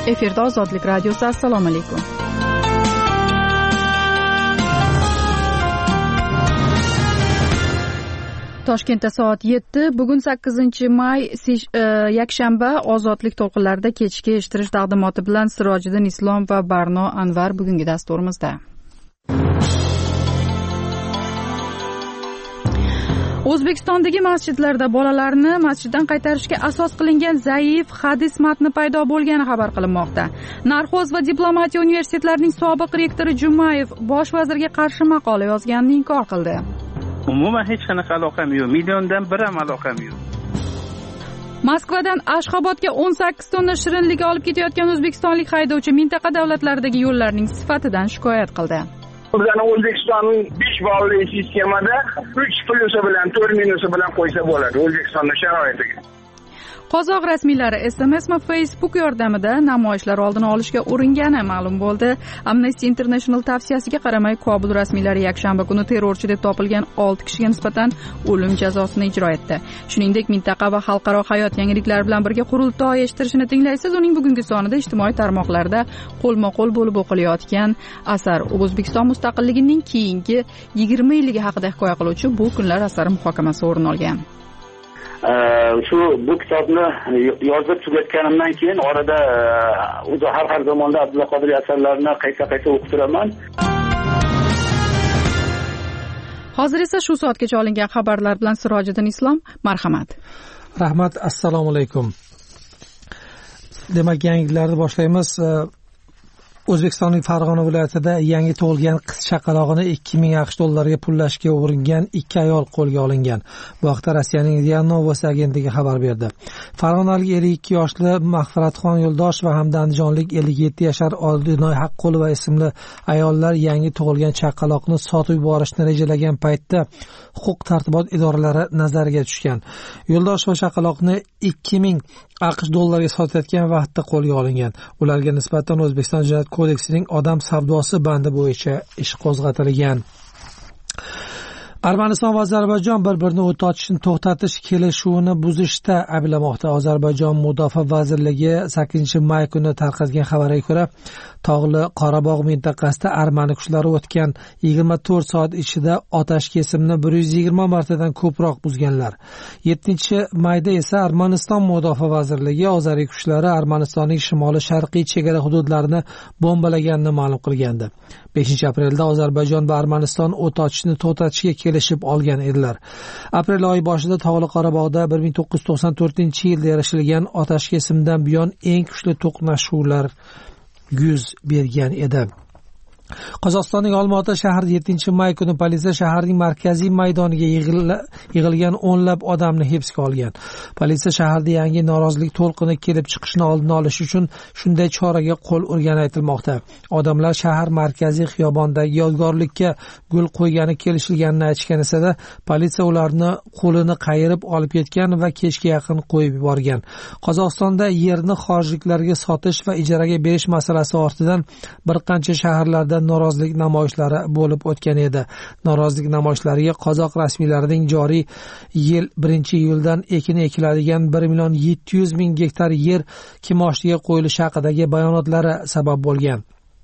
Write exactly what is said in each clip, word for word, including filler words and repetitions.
Efirda Ozodlik radiosi. Assalomu alaykum. Toshkentda soat yetti, bugun sakkizinchi may, yakshanba. Ozodlik to'lqinlarida kechki eshittirish taqdimoti bilan Sirojiddin Islom va Barno Anvar bugungi dasturimizda. O'zbekistondagi masjidlarda bolalarni masjiddan qaytarishga asos qilingan zaif hadis matni paydo bo'lgani xabar qilinmoqda. Narxoz va diplomatiya universitetlarining sobiq rektori Jumayev bosh vazirga qarshi maqola yozganini inkor qildi. Umuman hech qanaqa aloqam yo'q. Milliondan bir ham aloqam yo'q. Moskvadan Ashxobodga o'n sakkiz tonna shirinlik olib ketayotgan o'zbekistonlik haydovchi mintaqa davlatlaridagi yo'llarning sifatidan shikoyat qildi. Bizning O'zbekistonning besh balli sistemada uch plyusi bilan to'rt minusi bilan qo'ysa bo'ladi O'zbekistonning sharoitiga. Qozoq rasmiylari S M S va Facebook yordamida namoyishlar oldini olishga uringani ma'lum bo'ldi. Amnesty International tavsiyasiga qaramay Kobul rasmiylari yakshanba kuni terrorchi deb topilgan olti kishiga nisbatan o'lim jazosini ijro etdi. Shuningdek, mintaqa va xalqaro hayot yangiliklari bilan birga qurultoy eshittirishini tinglaysiz. Uning bugungi sonida ijtimoiy tarmoqlarda qo'lma-qo'l bo'lib o'qilayotgan asar O'zbekiston mustaqilligining keyingi yigirma yilligi haqida hikoya qiluvchi bu kunlar asari muhokamasi o'rin olgan. Shu bu kitobni yozib tugatganimdan keyin orada o'zi har har zamonda Abdulla Qodiriy asarlarini qayta-qayta o'qib turaman. Hozir esa shu soatgacha olingan xabarlar bilan Sirojiddin Islom, marhamat. Rahmat, assalomu alaykum. Demak, yangiliklarni boshlaymiz. O'zbekistonning Farg'ona viloyatida yangi tug'ilgan qiz chaqalog'ini ikki ming aqsh dollariga pullashga uringan ikki ayol qo'lga olingan. Bu haqda Rossiyaning RIA Novosti agentligi xabar berdi. Farg'onalik ellik ikki yoshli Mag'firatxon Yo'ldosh va hamda andijonlik ellik yetti yashar Oldinoy Haqqulova ismli ayollar yangi tug'ilgan chaqaloqni sotib yuborishni rejalagan paytda huquq tartibot idoralari nazariga tushgan. Yo'ldosh va chaqaloqni ikki ming aqsh dollariga sotayotgan vaqtda qo'lga olingan. Ularga nisbatan O'zbekiston Jinoyat kodeksining odam savdosi bandi bo'yicha ish qo'zg'atilgan. Armaniston va Ozarbayjon bir-birini o't ochishni to'xtatish kelishuvini buzishda ayblamoqda. Ozarbayjon Mudofaa vazirligi sakkizinchi may kuni tarqatgan xabarga ko'ra, Tog'li Qorabog' mintaqasida Armani kuchlari o'tgan yigirma to'rt soat ichida otash kesimni bir yuz yigirma martadan ko'proq buzganlar. yettinchi mayda esa Armaniston Mudofaa vazirligi ozariy kuchlari Armanistonning shimoli-sharqiy chegara hududlarini bombalaganini ma'lum qilgandi. beshinchi aprelda Ozarbayjon va Armaniston o't ochishni to'xtatishga kelishib olgan edilar. Aprel oyi boshida Tog'li Qorabog'da bir ming to'qqiz yuz to'qson to'rtinchi yilda erishilgan otash kesimdan buyon eng kuchli to'qnashuvlar yuz bergan edi. Qozog'istonning Olmaota shahrida yettinchi may kuni politsiya shaharning markaziy maydoniga yig'ilgan o'nlab odamni hibsga olgan. Politsiya shaharda yangi norozilik to'lqini kelib chiqishini oldini olish uchun shunday choraga qo'l urgani aytilmoqda. Odamlar shahar markaziy xiyobondagi yodgorlikka gul qo'ygani kelishilganini aytishgan esa, politsiya ularni qo'lini qayirib olib ketgan va kechga yaqin qo'yib yuborgan. Qozog'istonda yerni xorijliklarga sotish va ijaraga berish masalasi ortidan bir qancha shaharlarda norozilik namoyishlari bo'lib o'tgan edi. Norozilik namoyishlariga qozoq rasmiylarining joriy yil birinchi iyuldan ekin ekiladigan bir million yetti yuz ming gektar yer kimoshdiga qo'yilishi haqidagi bayonotlari sabab bo'lgan.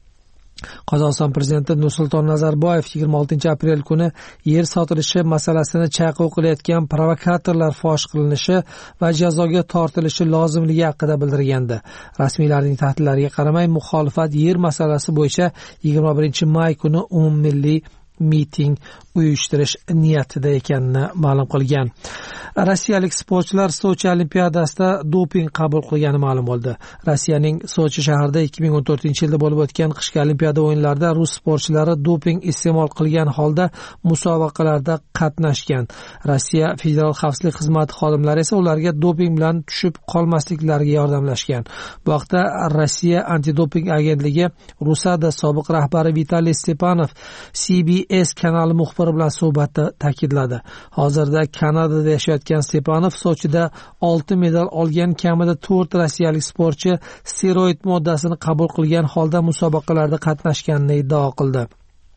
Qozog'iston prezidenti Nursulton Nazarboyev yigirma oltinchi aprel kuni yer sotilishi masalasini chayqov qilayotgan provokatorlar fosh qilinishi va jazoga tortilishi lozimligi haqida bildirgandi. Rasmiylarning tahdidlariga qaramay, muxolifat yer masalasi bo'yicha yigirma birinchi may kuni umummilliy miting uyushtirish niyatida ekanini ma'lum qilgan. Rossiyalik sportchilar Sochi olimpiadasida doping qabul qilgani ma'lum bo'ldi. Rossiyaning Sochi shahrida ikki ming o'n to'rtinchi yilda bo'lib o'tgan qishki olimpiada o'yinlarida rus sportchilari doping iste'mol qilgan holda musobaqalarda qatnashgan. Rossiya Federal xavfsizlik xizmati xodimlari esa ularga doping bilan tushib qolmasliklariga yordamlashgan. Bu haqda Rossiya antidoping agentligi Rusada sobiq rahbari Vitaliy Stepanov C B S kanali muxbiri bilan suhbatda ta'kidladi. Hozirda Kanadada yashayotgan Stepanov Sochida olti medal olgan kamida to'rt rossiyalik sportchi steroid moddasini qabul qilgan holda musobaqalarda qatnashganini iddao qildi.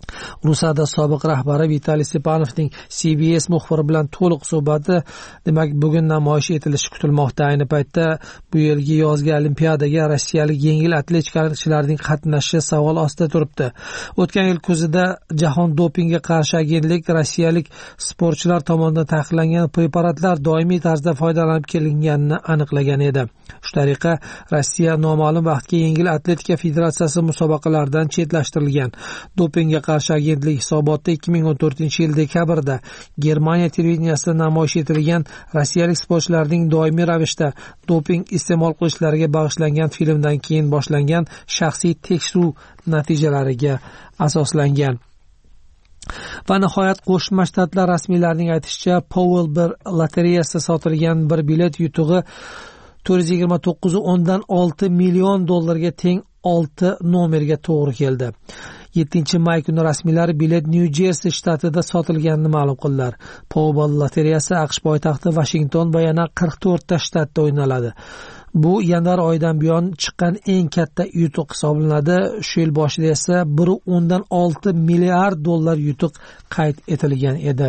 Rusada sobiq rahbari Vitaliy Stepanovning C B S muxbiri bilan to'liq suhbati demak bugun namoyish etilishi kutilmoqda. Ayni paytda bu yilgi yozgi olimpiadaga rossiyalik yengil atletikachilarning qatnashishi savol ostida turibdi. O'tgan yil kuzida Jahon dopingga qarshi agentlik rossiyalik sportchilar tomonidan taqiqlangan preparatlar doimiy tarzda foydalanib kelinganini aniqlagan edi. Shu tariqa Rossiya noma'lum vaqtga yengil atletika federatsiyasi musobaqalaridan chetlashtirilgan. Dopingga qarshi agentlik hisobotida ikki ming o'n to'rtinchi yil dekabrda Germaniya televideniyasida namoyish etilgan rossiyalik sportchilarning doimiy ravishda doping iste'mol qilishlariga bag'ishlangan filmdan keyin boshlangan shaxsiy tekshiruv natijalariga asoslangan. Va nihoyat Qo'shma Shtatlar rasmiylarining aytishicha, Powerball lotereyasida sotilgan bir bilet yutug'i to'rt yuz yigirma to'qqiz o'ndan olti million dollarga teng olti nomerga to'g'ri keldi. yettinchi may kuni rasmiylar bilet Nyu-Jersi shtatida sotilganini ma'lum qildilar. Powerball lotereyasi AQSh poytaxti Washington va yana qirq to'rtta shtatda o'ynaladi. Bu yanvar oyidan buyon chiqqan eng katta yutuq hisoblanadi. Shu yil boshida esa bir o'ndan olti milliard dollar yutuq qayd etilgan edi.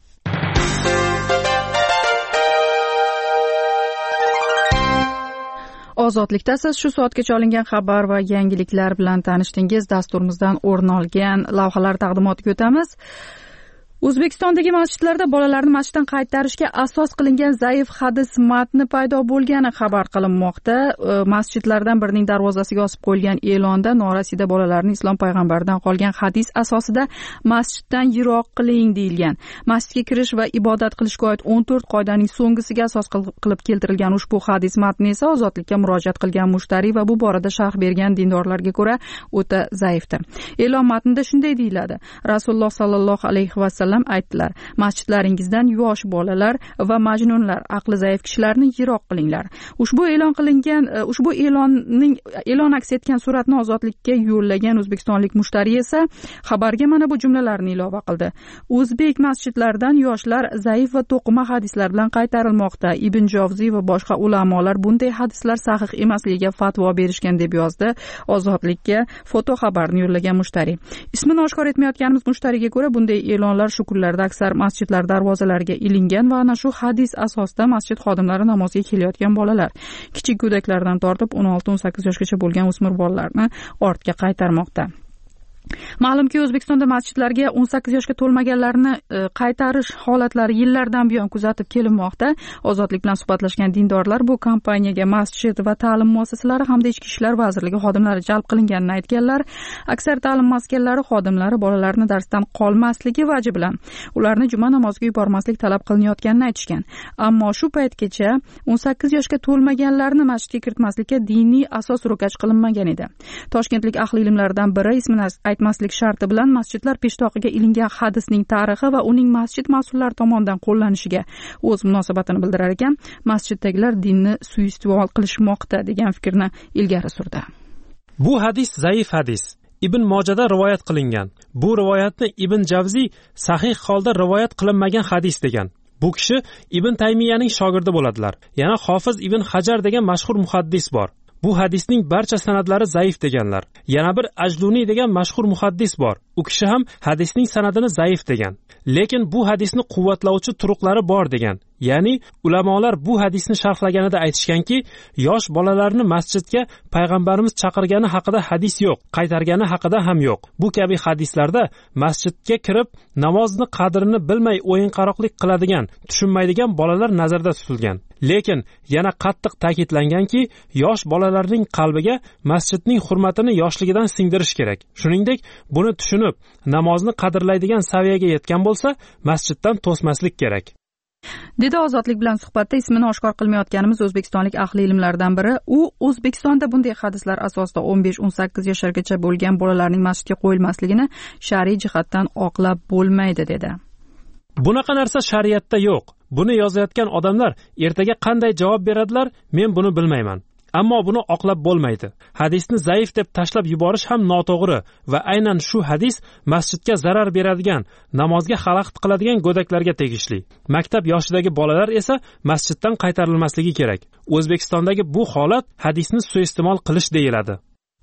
Ozodlikda siz shu soatgacha olingan xabar va yangiliklar bilan tanishdingiz. Dasturimizdan o'rin olgan lavhalar taqdimotiga o'tamiz. O'zbekistondagi masjidlarda bolalarni masjiddan qaytarishga asos qilingan zaif hadis matni paydo bo'lgani xabar qilinmoqda. Masjidlardan birining darvozasiga osib qo'yilgan e'londa norasida bolalarni islom payg'ambaridan qolgan hadis asosida masjiddan yiroq qiling deyilgan. Masjidga kirish va ibodat qilishga oid o'n to'rt qoidaning so'nggisiga asos qilib keltirilgan ushbu hadis matni esa ozodlikka murojaat qilgan mushtariy va bu borada sharh bergan dindorlarga ko'ra o'ta zaifdir. E'lon matnida shunday deyiladi: Rasululloh sallallohu alayhi va sallam aytdilar: masjidlaringizdan yosh bolalar va majnunlar, aqli zaif kishilarni yiroq qilinglar. Ushbu e'lon qilingan ushbu e'lonning e'lon aks etgan suratni ozodlikka yo'llagan o'zbekistonlik mushtariy esa xabarga mana bu jumlalarni ilova qildi. O'zbek masjidlaridan yoshlar zaif va to'qima hadislar bilan qaytarilmoqda. Ibn Jovziy va boshqa ulamolar bunday hadislar sahih emasligiga fatvo berishgan deb yozdi ozodlikka foto xabarni yo'llagan mushtariy. Ismini oshkor etmayotganimiz mushtariyga ko'ra bunday e'lonlar shu kunlarda aksar masjidlar darvozalariga ilingan va ana shu hadis asosida masjid xodimlari namozga kelayotgan bolalar, kichik go'daklardan tortib o'n olti o'n sakkiz yoshgacha bo'lgan o'smir bolalarni ortga qaytarmoqda. Ma'lumki, O'zbekistonda masjidlarga o'n sakkiz yoshga to'lmaganlarni qaytarish holatlari yillardan buyon kuzatib kelinmoqda. Ozodlik bilan suhbatlashgan dindorlar bu kampaniyaga masjid va ta'lim muassasalari hamda Ichki ishlar vazirligi xodimlari jalb qilinganini aytganlar. Aksar ta'lim maskanlari xodimlari bolalarni darsdan qolmasligi vaji bilan ularni juma namoziga yubormaslik talab qilinayotganini aytishgan. Ammo shu paytgacha o'n sakkiz yoshga to'lmaganlarni masjidga kiritmaslikka diniy asos ro'kach qilinmagan edi. Toshkentlik ahli ilmlardan biri ismini aytmaslik sharti bilan masjidlar peshtoqiga ilingan hadisning tarixi va uning masjid mas'ullari tomonidan qo'llanishiga o'z munosabatini bildirar ekan, masjiddagilar dinni suiiste'mol qilishmoqda degan fikrni ilgari surdi. Bu hadis zaif hadis. Ibn Mojada rivoyat qilingan. Bu rivoyatni Ibn Javziy sahih holda rivoyat qilinmagan hadis degan. Bu kishi Ibn Taymiyaning shogirdi bo'ladilar. Yana Hofiz Ibn Hajar degan mashhur muhaddis bor. Bu hadisning barcha sanadlari zaif deganlar. Yana bir Ajluniy degan mashhur muhaddis bor. U kishi ham hadisning sanadini zaif degan. Lekin bu hadisni quvvatlovchi turuqlari bor degan. Ya'ni ulamolar bu hadisni sharhlaganida aytishganki, yosh bolalarni masjidga payg'ambarimiz chaqirgani haqida hadis yo'q, qaytargani haqida ham yo'q. Bu kabi hadislarda masjidga kirib namozni qadrini bilmay o'yinqaroqlik qiladigan, tushunmaydigan bolalar nazarda tutilgan. Lekin yana qattiq ta'kidlanganki, yosh bolalarning qalbiga masjidning hurmatini yoshligidan singdirish kerak. Shuningdek, buni tushunib, namozni qadrlaydigan saviyaga yetgan bo'lsa, masjiddan to'smaslik kerak. Dedi ozodlik bilan suhbatda ismini oshkor qilmayotganimiz o'zbekistonlik ahli ilmlardan biri. U O'zbekistonda bunday hadislar asosida o'n besh o'n sakkiz yoshlargacha bo'lgan bolalarning masjidga qo'yilmasligini shar'iy jihatdan oqlab bo'lmaydi dedi. Bunaqa narsa shariatda yo'q. Buni yozayotgan odamlar ertaga qanday javob beradilar, men buni bilmayman. Ammo buni oqlab bo'lmaydi. Hadisni zaif deb tashlab yuborish ham noto'g'ri va aynan shu hadis masjidga zarar beradigan, namozga xalaqit qiladigan go'daklarga tegishli. Maktab yoshidagi bolalar esa masjiddan qaytarilmasligi kerak. O'zbekistondagi bu holat hadisni suiiste'mol qilish deyiladi.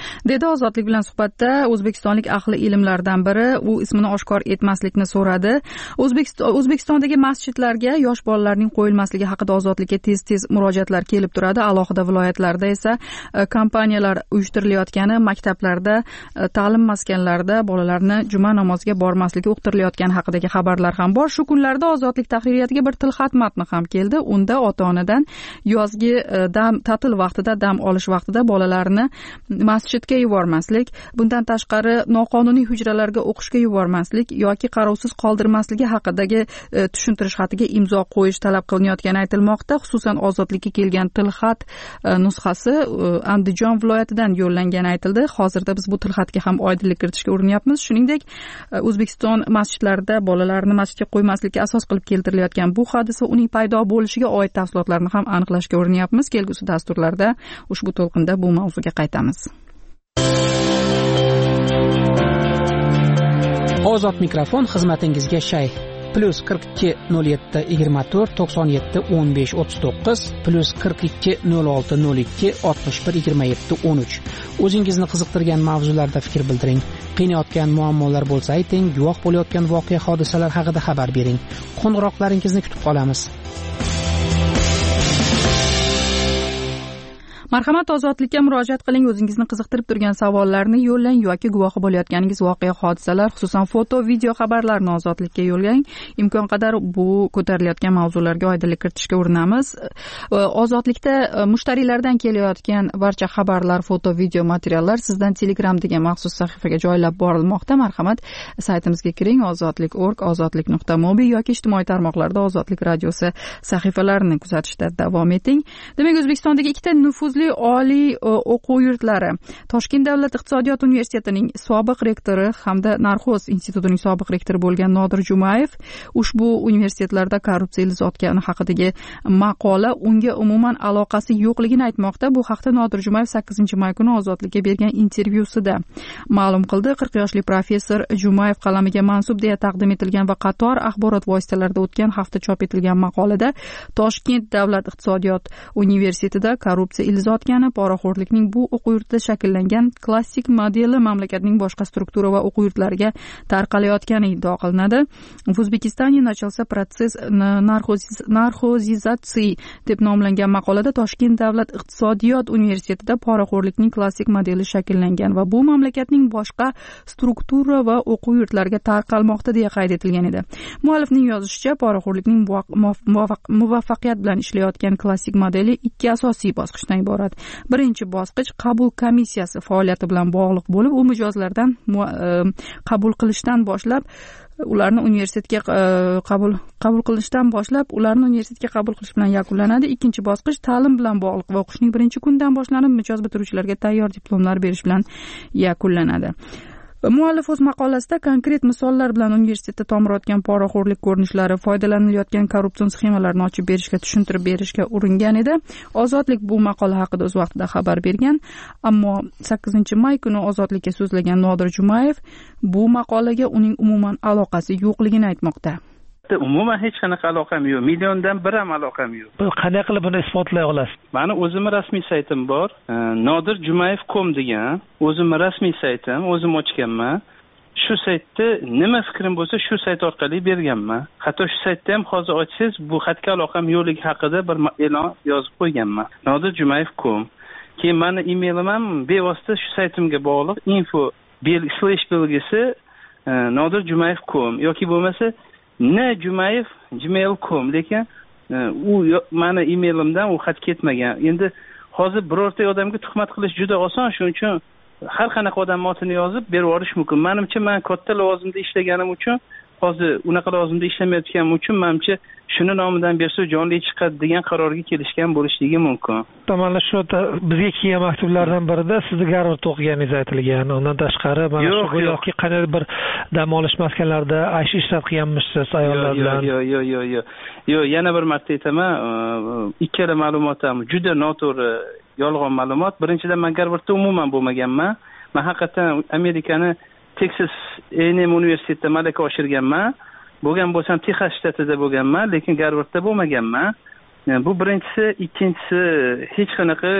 dedi Ozodlik bilan suhbatda o'zbekistonlik ahli ilmlardan biri. U ismini oshkor etmaslikni so'radi. O'zbekistondagi masjidlarga yosh bolalarning qo'yilmasligi haqida Ozodlikka tez-tez murojaatlar kelib turadi. Alohida viloyatlarda esa kampaniyalar uyushtirilayotgani, maktablarda, ta'lim maskanlarida bolalarni juma namoziga bormasligi uqtirilayotgani haqidagi xabarlar ham bor. Shu kunlarda Ozodlik tahririyatiga bir tilxat matni ham keldi. Unda ota-onadan yozgi dam ta'til vaqtida, dam olish vaqtida bolalarni masjidga yubormaslik, bundan tashqari noqonuniy hujralarga o'qishga yubormaslik yoki qarovsiz qoldirmasligi haqidagi tushuntirish xatiga imzo qo'yish talab qilinayotgani aytilmoqda. Xususan Ozodlikka kelgan tilxat nusxasi Andijon viloyatidan yo'llangani aytildi. Hozirda biz bu tilxatga ham oydinlik kiritishga urinyapmiz. Shuningdek, O'zbekiston masjidlarida bolalarni masjidga qo'ymaslikka asos qilib keltirilayotgan bu hodisa uning paydo bo'lishiga oid tafsilotlarni ham aniqlashga urinyapmiz. Kelgusi dasturlarda ushbu to'lqinda bu mavzuga qaytamiz. Ozod mikrofon xizmatingizga shay. Plus qirq ikki nol yetti yigirma to'rt to'qson yetti o'n besh o'ttiz to'qqiz plus qirq ikki nol olti nol ikki oltmish bir yigirma yetti o'n uch. O'zingizni qiziqtirgan mavzularda fikr bildiring. Qiynayotgan muammolar bo'lsa ayting, guvoh bo'layotgan voqea hodisalar haqida xabar bering. Qo'ng'iroqlaringizni kutib qolamiz. Marhamat, Ozodlikka murojaat qiling. O'zingizni qiziqtirib turgan savollarni yo'llang yoki guvohi bo'layotganingiz voqea hodisalar, xususan foto, video xabarlarni Ozodlikka yo'llang. Imkon qadar bu ko'tarilayotgan mavzularga oydinlik kiritishga urinamiz. Ozodlikda mushtariylardan kelayotgan barcha xabarlar, foto, video materiallar sizdan Telegram degan maxsus sahifaga joylab borilmoqda. Marhamat, saytimizga kiring, ozodlik nokta org, ozodlik nuqta mobi yoki ijtimoiy tarmoqlarda Ozodlik radiosi sahifalarini kuzatishda davom eting. Demak, O'zbekistondagi ikkita nufuzli oliy o'quv yurtlari, Toshkent davlat iqtisodiyot universitetining sobiq rektori hamda Narxoz institutining sobiq rektori bo'lgan Nodir Jumayev ushbu universitetlarda korrupsiya ilizotgani haqidagi maqola unga umuman aloqasi yo'qligini aytmoqda. Bu haqda Nodir Jumayev sakkizinchi may kuni Ozodlikka bergan intervyusida ma'lum qildi. qirq yoshli professor Jumayev qalamiga mansub deya taqdim etilgan va qator axborot vositalarida o'tgan hafta chop etilgan maqolada Toshkent davlat iqtisodiyot universitetida korrupsiya ilizotgani, poraxo'rlikning bu o'quv yurtida shakllangan klassik modeli mamlakatning boshqa struktura va o'quv yurtlariga tarqalayotgani iddao qilinadi. В O'zbekistondagi начался процесс narxozizatsiya deb nomlangan maqolada Toshkent davlat iqtisodiyot universitetida poraxo'rlikning klassik modeli shakllangan va bu mamlakatning boshqa struktura va o'quv yurtlariga tarqalmoqda deya qayd etilgan edi. Muallifning yozishicha, poraxo'rlikning muvaffaqiyat bilan ishlayotgan klassik modeli ikki asosiy bosqichdan iborat. Birinchi bosqich qabul komissiyasi faoliyati bilan bog'liq bo'lib, u mijozlardan qabul qilishdan boshlab ularni universitetga qabul qabul qilishdan boshlab ularni universitetga qabul qilish bilan yakunlanadi. Ikkinchi bosqich ta'lim bilan bog'liq va o'qishning birinchi kunidan boshlanib mijoz bitiruvchilarga tayyor diplomlar berish bilan yakunlanadi. Muallif o'z maqolasida konkret misollar bilan universitetda tomirayotgan poraxo'rlik ko'rinishlari, foydalanilayotgan korrupsion sxemalarni ochib berishga, tushuntirib berishga uringan edi. Ozodlik bu maqola haqida o'z vaqtida xabar bergan, ammo sakkizinchi may kuni Ozodlikka so'zlagan Nodir Jumayev bu maqolaga uning umuman aloqasi yo'qligini aytmoqda. Umuman hech qanaqa aloqam yo'q. Milliondan bir ham aloqam yo'q. Qanday qilib buni isbotlay olasiz? Mani o'zimning rasmiy saytim bor. nodir jumayev dot com degan o'zimning rasmiy saytim, o'zim ochganman. Shu saytda nima fikrim bo'lsa, shu sayt orqali berganman. Hatto shu saytda ham hozir ochsangiz, bu xatga aloqam yo'qligi haqida bir e'lon yozib qo'yganman. nodir jumayev dot com. Keyin meni e-mailim ham bevosita shu saytimga bog'liq. info slash belgisi nodir jumayev dot com yoki bo'lmasa N Jumayev gmail dot com, lekin u meni e-mailimdan u xat ketmagan. Endi hozir birorta odamga tuhmat qilish juda oson, shuning uchun har qanaqa odam otini yozib berib yuborish mumkin. Menimcha men katta lavozimda ishlaganim uchun, hozir unaqa lavozimda ishlamayotganim uchun menimcha shuni nomidan bersa jonli chiqadi degan qarorga kelishgan bo'lishligi mumkin. Mana shu bizga kelgan maktublardan birida sizni Garvardda o'qiganingiz aytilgan. Undan tashqari mana shu go'yoki qanday bir dam olish maskanlarida aysh ishlab qilganmisiz ayollar bilan? Yo'q, yo'q, yo'q, yo'q. Yo'q, yana bir marta aytaman, ikkala ma'lumotim juda noto'g'ri, yolg'on ma'lumot. Birinchidan, men Garvardda umuman bo'lmaganman. Men haqiqatan Amerikani Texas A and M universitetida malaka oshirganman. Bo'lgan bo'lsam Texas shtatida bo'lganman, lekin Garvardda bo'lmaganman. bu birinchisi. Ikkinchisi, hech qanaqa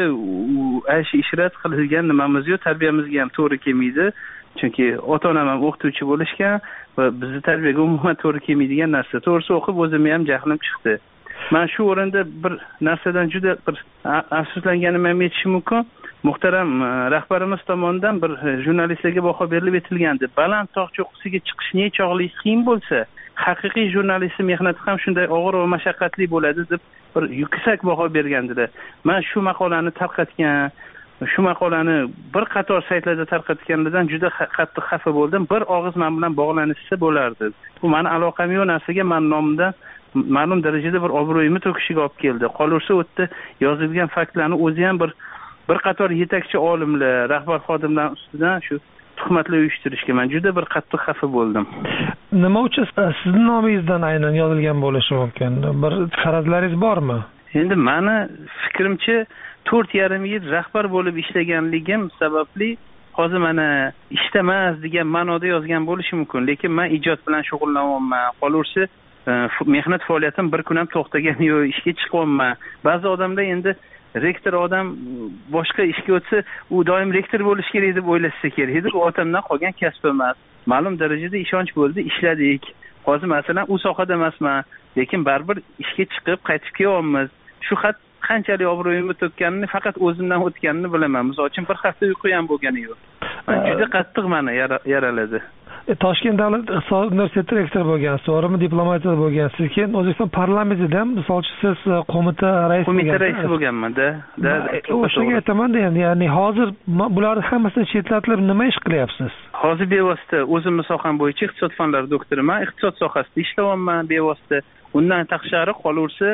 aysh ishrat qilgan nimamiz yo'q, tarbiyamizga ham to'g'ri kelmaydi. Chunki ota-onam ham o'qituvchi bo'lishgan va bizni tarbiyaga umuman to'g'ri kelmaydigan narsa. To'g'risi o'qib o'zimga ham jahlim chiqdi. Men shu o'rinda bir narsadan juda bir afsuslanganim ham aytishim mumkin. Muhtaram rahbarimiz tomonidan bir jurnalistlarga baho berilib aytilgandi. Baland tog' cho'qqisiga chiqish nechog'lik qiyin bo'lsa, haqiqiy jurnalistning mehnati ham shunday og'ir va mashaqqatli bo'ladi deb bir yuksak baho bergandilar. Men shu maqolani tarqatgan, shu maqolani bir qator saytlarda tarqatganlardan juda qattiq xafa bo'ldim. Bir og'iz men bilan bog'lanishsa bo'lardi. Bu meni aloqam yo'q narsaga men nomimdan ma'lum darajada bir obro'yimni to'kishiga olib keldi. Qolursa u yerda yozilgan faktlarni o'zi ham bir bir qator yetakchi olimlar, rahbar xodimlar ustidan shu tuhmatlar uyushtirishga men juda bir qattiq xafa bo'ldim. Nima uchun sizning nomingizdan aynan yozilgan bo'lishi mumkin? Bir farazlaringiz bormi? Endi meni fikrimcha to'rt yarim yil rahbar bo'lib ishlaganligim sababli hozir mana ishdamas degan ma'noda yozgan bo'lishi mumkin. Lekin men ijod bilan shug'ullanyapman. Qolursa mehnat faoliyatim bir kun ham to'xtagan yo'q, ishga chiqyapman. Ba'zi odamlar endi rektor odam boshqa ishga o'tsa, u doim rektor bo'lish kerak deb o'ylasa kerak edi. Bu otamdan qolgan kasb emas. Ma'lum darajada ishonch bo'ldi, ishladik. Hozir masalan u sohada emasman, lekin baribir ishga chiqib qaytib kelyapmiz. Shu xat qanchalik obro'yimni to'kkanini faqat o'zimdan o'tganini bilaman. Misol uchun bir hafta uyqu ham bo'lgani yo'q. Juda qattiq meni yaraladi. Toshkent davlat iqtisod universiteti rektori bo'lgansiz, to'g'rimi? Diplomatiyada bo'lgansiz. Keyin O'zbekiston parlamentida ham misol uchun siz qo'mita raisi qo'mita raisi bo'lganman-da. O'shaga aytaman-da, ya'ni hozir bularni hammasini chetlatilib nima ish qilyapsiz? Hozir bevosita o'zimning soham bo'yicha iqtisod fanlari doktoriman, iqtisod sohasida ishlayapman bevosita. Undan tashqari qolursa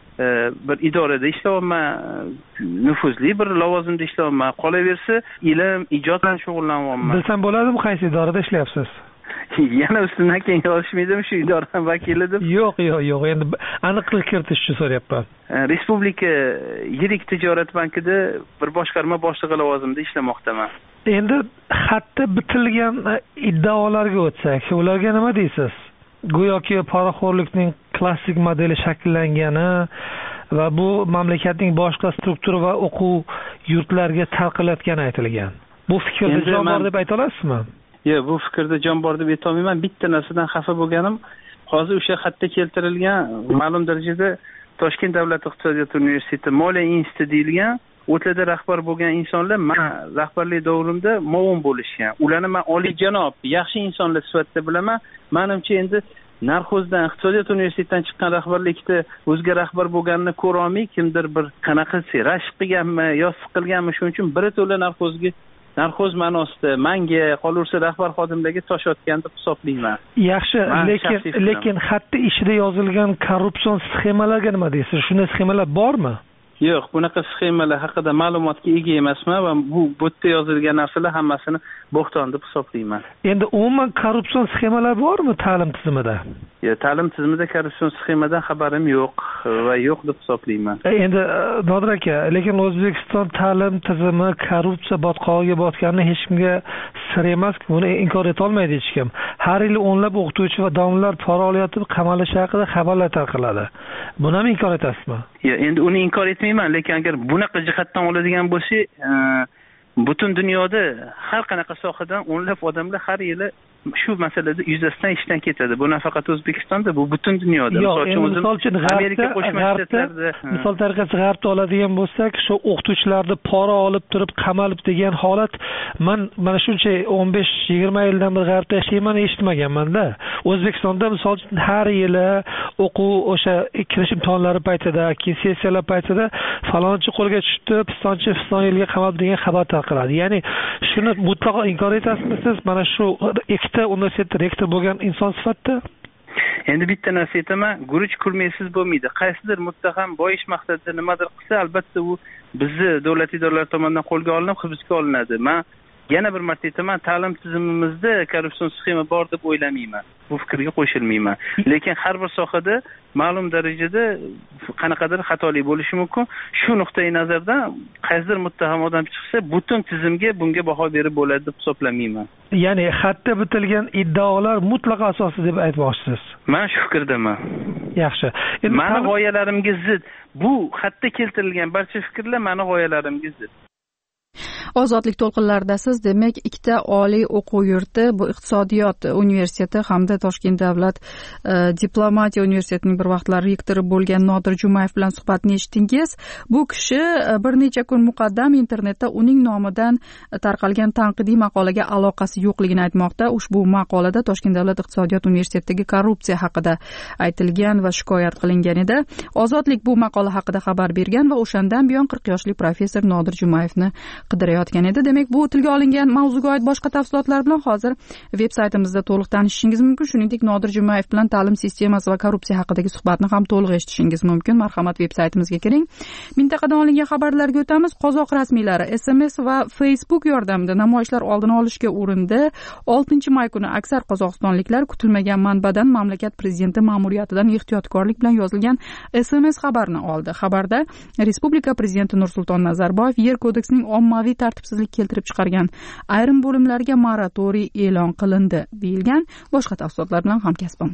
bir idorada ishlayapman, nufuzli bir lavozimda ishlayapman. Qolaversa, ilm, ijod bilan shug'ullanyapman. Bilsam bo'ladimi, qaysi idorada ishlayapsiz? Yana ustidan keyin yozishmaydimi shu idoraning vakili deb? Yo'q, yo'q, yo'q. Endi aniqlik kiritish uchun so'rayapman. Respublika yirik tijorat bankida bir boshqarma boshlig'i lavozimida ishlamoqdaman. Endi xatda bitilgan iddaolarga o'tsak, ularga nima deysiz? Go'yoki poraxo'rlikning klassik modeli shakllangani va bu mamlakatning boshqa struktura va o'quv yurtlariga tarqalayotgani aytilgan. Bu fikrda jon bor deb ayta olasizmi? Yo'q, bu fikrda jon bor deb ayta olmayman. Bitta narsadan xafa bo'lganim, hozir o'sha xatda keltirilgan ma'lum darajada Toshkent davlat iqtisodiyot universiteti moliya instituti deyilgan o'tlarda rahbar bo'lgan insonlar men rahbarlik davrimda muavin bo'lishgan. Ularni men oliyjanob, yaxshi insonlar sifatida bilaman. Menimcha endi narxozdan iqtisodiyot universitetidan chiqqan rahbarlikda o'zga rahbar bo'lganini ko'ra olmay, kimdir bir qanaqa rashk qilganmi, yo siqilganmi, shuning uchun biri to'la narxozga narxoz ma'nosida menga qolursa rahbar xodimlarga tosh otgan deb hisoblayman. Yaxshi, lekin lekin xatda ichida yozilgan korrupsion sxemalarga nima deysiz? Shunday sxemalar bormi? Yo'q, bunaqa sxemalar haqida ma'lumotga ega emasman va bu bu yerda yozilgan narsalar hammasini bo'xton deb hisoblayman. Endi umuman korrupsion sxemalar bormi ta'lim tizimida? Yo'q, ta'lim tizimida korrupsion sxemadan xabarim yo'q va yo'q deb hisoblayman. Endi Nodir aka, lekin O'zbekiston ta'lim tizimi korrupsiya botqog'iga botganini hech kimga sir emas, buni inkor eta olmaydi hech kim. Har yili o'nlab o'qituvchi va domlalar pora olayotib qamalishi haqida xabarlar tarqaladi. Buni ham inkor etasizmi? Yo'q, endi uni inkor etmayman, lekin agar bunaqa jihatdan oladigan bo'lsa, butun dunyoda har qanaqa sohadan o'nlab odamlar har yili shu masalada yuzasidan ishdan ketadi. Bu nafaqat O'zbekistonda, bu butun dunyoda. Misol uchun Amerika Qo'shma Shtatlarida, misol tariqasida G'arbda oladigan bo'lsak, shu o'qituvchilarni pora olib turib qamalib degan holat, men mana shuncha o'n besh yigirma yildan beri G'arbda yashayman, eshitmaganman-da. O'zbekistonda misol uchun har yili o'quv o'sha kirish imtihonlari paytida, keyin sessiyalar paytida falonchi qo'lga tushdi, pistonchi piston yilga qamaldi degan xabar tarqaladi. Ya'ni shuni mutlaqo inkor etasizmi siz? Mana shu ikkita universitet rektor bo'lgan inson sifatida? Endi bitta narsa aytaman, guruch kulmaysiz bo'lmaydi. Qaysidir muttaham boyish maqsadida nimadir qilsa, albatta u bizni davlat idoralari tomonidan qo'lga olinib, hibsga olinadi. Men yana bir marta aytaman, ta'lim tizimimizda korrupsion sxema bor deb o'ylamayman. Bu fikrga qo'shilmayman. Lekin har bir sohada ma'lum darajada qanaqadir xatolik bo'lishi mumkin. Shu nuqtai nazardan qaysidir muttaham odam chiqsa, butun tizimga bunga baho berib bo'ladi deb hisoblamayman. Ya'ni xatda bitilgan iddaolar mutlaqo asossiz deb aytmoqchisiz. Men shu fikrdaman. yaxshi. Endi meni g'oyalarimga zid. Bu xatda keltirilgan barcha fikrlar meni g'oyalarimga zid. Ozodlik to'lqinlaridasiz. Demak, ikkita oliy o'quv yurti, bu iqtisodiyot universiteti hamda Toshkent davlat e, diplomatiya universitetining bir vaqtlar rektori bo'lgan Nodir Jumayev bilan suhbatni eshitdingiz. Bu kishi e, bir necha kun muqaddam internetda uning nomidan tarqalgan tanqidiy maqolaga aloqasi yo'qligini aytmoqda. Ushbu maqolada Toshkent davlat iqtisodiyot universitetidagi korrupsiya haqida aytilgan va shikoyat qilingan edi. Ozodlik bu maqola haqida xabar bergan va o'shandan buyon qirq yoshli professor Nodir Jumayevni qidirayotgan edi. Demak, bu tilga olingan mavzuga oid boshqa tafsilotlar bilan hozir veb-saytimizda to'liq tanishishingiz mumkin. Shuningdek, Nodir Jumayev bilan ta'lim sistemasi va korrupsiya haqidagi suhbatni ham to'liq eshitishingiz mumkin. Marhamat, veb-saytimizga kiring. Mintaqadan olingan xabarlarga o'tamiz. Qozoq rasmiylari S M S va Facebook yordamida namoyishlar oldini olishga urindi. oltinchi may kuni aksar qozog'istonliklar kutilmagan manbadan mamlakat prezidenti ma'muriyatidan ehtiyotkorlik bilan yozilgan S M S xabarni oldi. Xabarda Respublika prezidenti Nursulton Nazarboyev Yer kodeksining ommaviy tartibsizlik keltirib chiqargan ayrim bo'limlarga moratoriy e'lon qilindi deyilgan. Boshqa tafsilotlar bilan hamkasbim.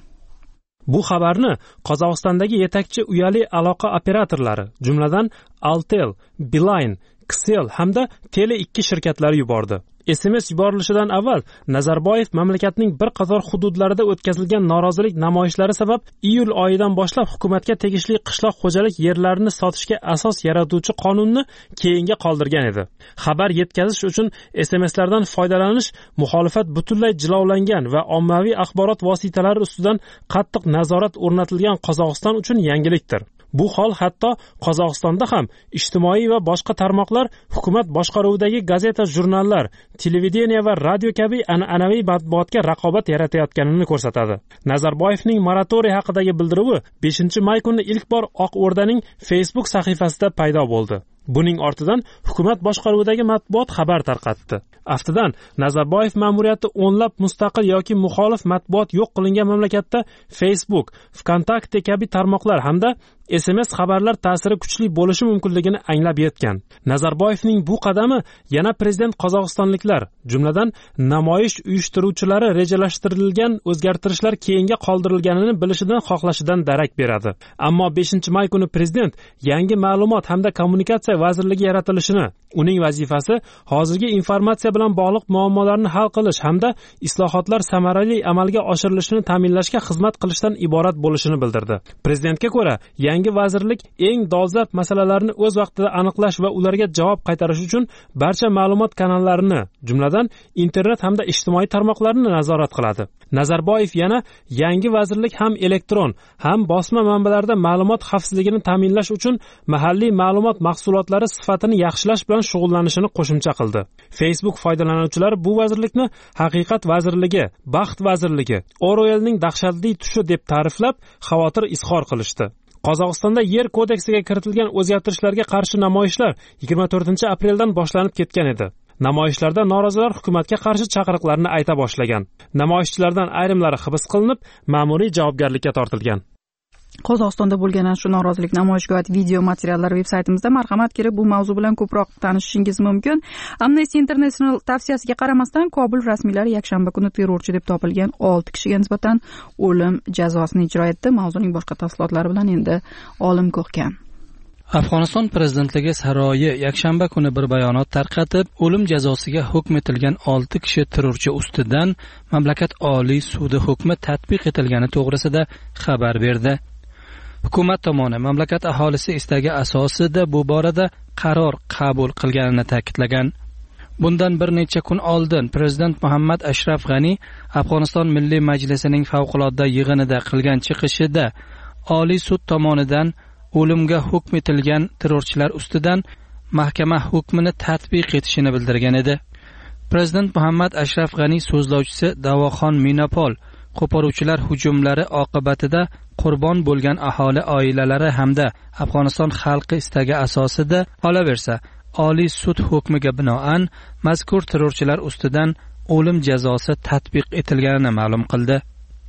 Bu xabarni Qozog'istondagi yetakchi uyali aloqa operatorlari, jumladan Altel, Beeline, Kcell hamda Tele ikki shirkatlari yubordi. S M S yuborilishidan avval Nazarboyev mamlakatning bir qator hududlarida o'tkazilgan norozilik namoyishlari sabab iyul oyidan boshlab hukumatga tegishli qishloq xo'jalik yerlarini sotishga asos yaratuvchi qonunni keyinga qoldirgan edi. Xabar yetkazish uchun S M S'lardan foydalanish muxolifat butunlay jilovlangan va ommaviy axborot vositalari ustidan qattiq nazorat o'rnatilgan Qozog'iston uchun yangilikdir. Bu hol hatto Qozog'istonda ham ijtimoiy va boshqa tarmoqlar hukumat boshqaruvidagi gazeta, jurnallar, televideniya va radio kabi an'anaviy matbuotga raqobat yaratayotganini ko'rsatadi. Nazarboyevning moratoriy haqidagi bildiruvi beshinchi may kuni ilk bor Oq O'rdaning Facebook sahifasida paydo bo'ldi. Buning ortidan hukumat boshqaruvidagi matbuot xabar tarqatdi. Aftidan Nazarboyev ma'muriyati o'nlab mustaqil yoki muxolif matbuot yo'q qilingan mamlakatda Facebook, VKontakte kabi tarmoqlar hamda S M S xabarlar ta'siri kuchli bo'lishi mumkinligini anglab yetgan. Nazarboyevning bu qadami yana prezident qozog'istonliklar, jumladan namoyish uyushtiruvchilari rejalashtirilgan o'zgartirishlar keyinga qoldirilganini bilishidan xohlashidan darak beradi. Ammo beshinchi may kuni prezident yangi ma'lumot hamda kommunikatsiya vazirligi yaratilishini, uning vazifasi hozirgi informatsiya bilan bog'liq muammolarni hal qilish hamda islohotlar samarali amalga oshirilishini ta'minlashga xizmat qilishdan iborat bo'lishini bildirdi. Prezidentga ko'ra, yangi vazirlik eng dolzarb masalalarni o'z vaqtida aniqlash va ularga javob qaytarish uchun barcha ma'lumot kanallarini, jumladan internet hamda ijtimoiy tarmoqlarni nazorat qiladi. Nazarboyev yana yangi vazirlik ham elektron, ham bosma manbalarda ma'lumot xavfsizligini ta'minlash uchun mahalliy ma'lumot mahsulotlari sifatini yaxshilash bilan shug'ullanishini qo'shimcha qildi. Facebook foydalanuvchilari bu vazirlikni haqiqat vazirligi, baxt vazirligi, Orwellning dahshatli tushi deb ta'riflab, xavotir izhor qilishdi. Qozog'istonda Yer kodeksiga kiritilgan o'zgartirishlarga qarshi namoyishlar yigirma to'rtinchi apreldan boshlanib ketgan edi. Namoyishlarda norozilar hukumatga qarshi chaqiriqlarni ayta boshlagan. Namoyishchilardan ayrimlari hibs qilinib, ma'muriy javobgarlikka tortilgan. Qozog'istonda bo'lgan shu norozilik namoyishiga oid video materiallar veb-saytimizda, marhamat, kirib bu mavzu bilan ko'proq tanishishingiz mumkin. Amnesty International tavsiyasiga qaramasdan Kobul rasmiylari yakshanba kuni terrorchi deb topilgan olti kishiga nisbatan o'lim jazosini ijro etdi. Mavzuning boshqa tafsilotlari bilan endi Olim Ko'hkam. Afg'oniston prezidentligi saroyi yakshanba kuni bir bayonot tarqatib, o'lim jazosiga hukm etilgan olti kishi terrorchi ustidan mamlakat oliy sudi hukmi tatbiq etilgani to'g'risida xabar berdi. Hukumat tomoni mamlakat aholisi istagi asosida bu borada qaror qabul qilganini ta'kidlagan. Bundan bir necha kun oldin prezident Muhammad Ashraf G'ani Afg'oniston Milliy Majlisining favqulodda yig'inida qilgan chiqishida oliy sud tomonidan o'limga hukm etilgan terrorchilar ustidan mahkama hukmini tatbiq etishini bildirgan edi. Prezident Muhammad Ashraf G'ani so'zlovchisi Davoxon Minopol qo'poruvchilar hujumlari oqibatida qurbon bo'lgan aholi oilalari hamda Afg'oniston xalqi istagi asosida qolaversa, oliy sud hukmiga binoan mazkur terrorchilar ustidan o'lim jazosi tatbiq etilganini ma'lum qildi.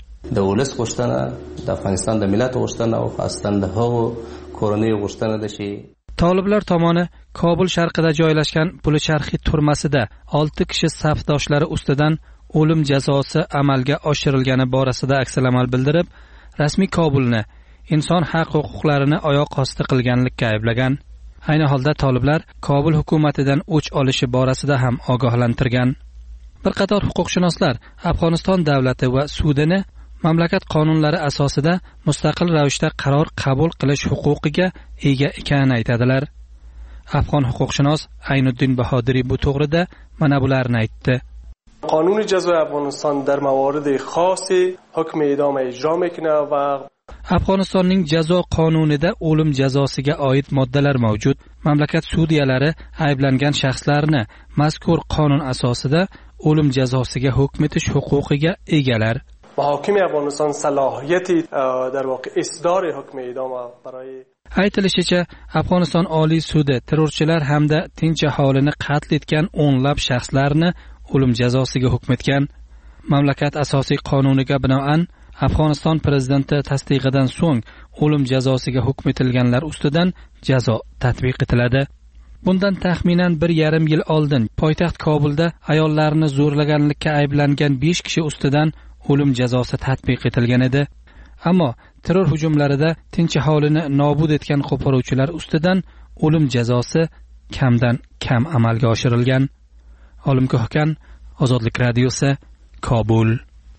د ولس غوښتنه د افغانستان د ملت غوښتنه او خاصتاً د هغو کورنۍ غوښتنه ده چې Toliblar tomoni Kobul sharqida joylashgan Pulicharxi turmasida olti kishi safdoshlari ustidan o'lim jazosi amalga oshirilgani borasida aksil amal bildirib, rasmiy Kobulni inson haq huquqlarini oyoq osti qilganlikka ayblagan. Ayni holda toliblar Kobul hukumatidan o'ch olishi borasida ham ogohlantirgan. Bir qator huquqshunoslar Afg'oniston davlati va sudini mamlakat qonunlari asosida mustaqil ravishda qaror qabul qilish huquqiga ega ekanini aytadilar. Afg'on huquqshunos Aynuddin Bahodiriy bu to'g'rida mana bularni aytdi. قانون جزای افغانستان در موارد خاصی حکم اعدام اجرا میکنه و Afg'onistonning jazo qonunida o'lim jazosiga oid moddalar mavjud. Mamlakat sudiyalari ayblangan shaxslarni mazkur qonun asosida o'lim jazosiga hukm etish huquqiga egalar. و حاکم افغانستان صلاحیتی در واقع اصدار حکم اعدام برای Aytilishicha, Afg'oniston Oliy sudi terrorchilar hamda tinch aholini qatl etgan o'nlab shaxslarni o'lim jazosiga hukm etgan. Mamlakat asosiy qonuniga binoan Afg'oniston prezidenti tasdig'idan so'ng o'lim jazosiga hukm etilganlar ustidan jazo tatbiq etiladi. Bundan taxminan bir yarim yil oldin poytaxt Kobulda ayollarni zo'rlaganlikka ayblangan besh kishi ustidan o'lim jazosi tatbiq etilgan edi. Ammo terror hujumlarida tinch aholini nobud etgan qo'poruvchilar ustidan o'lim jazosi kamdan kam amalga oshirilgan. Olimgohkan, Ozodlik radiosi, Kobul.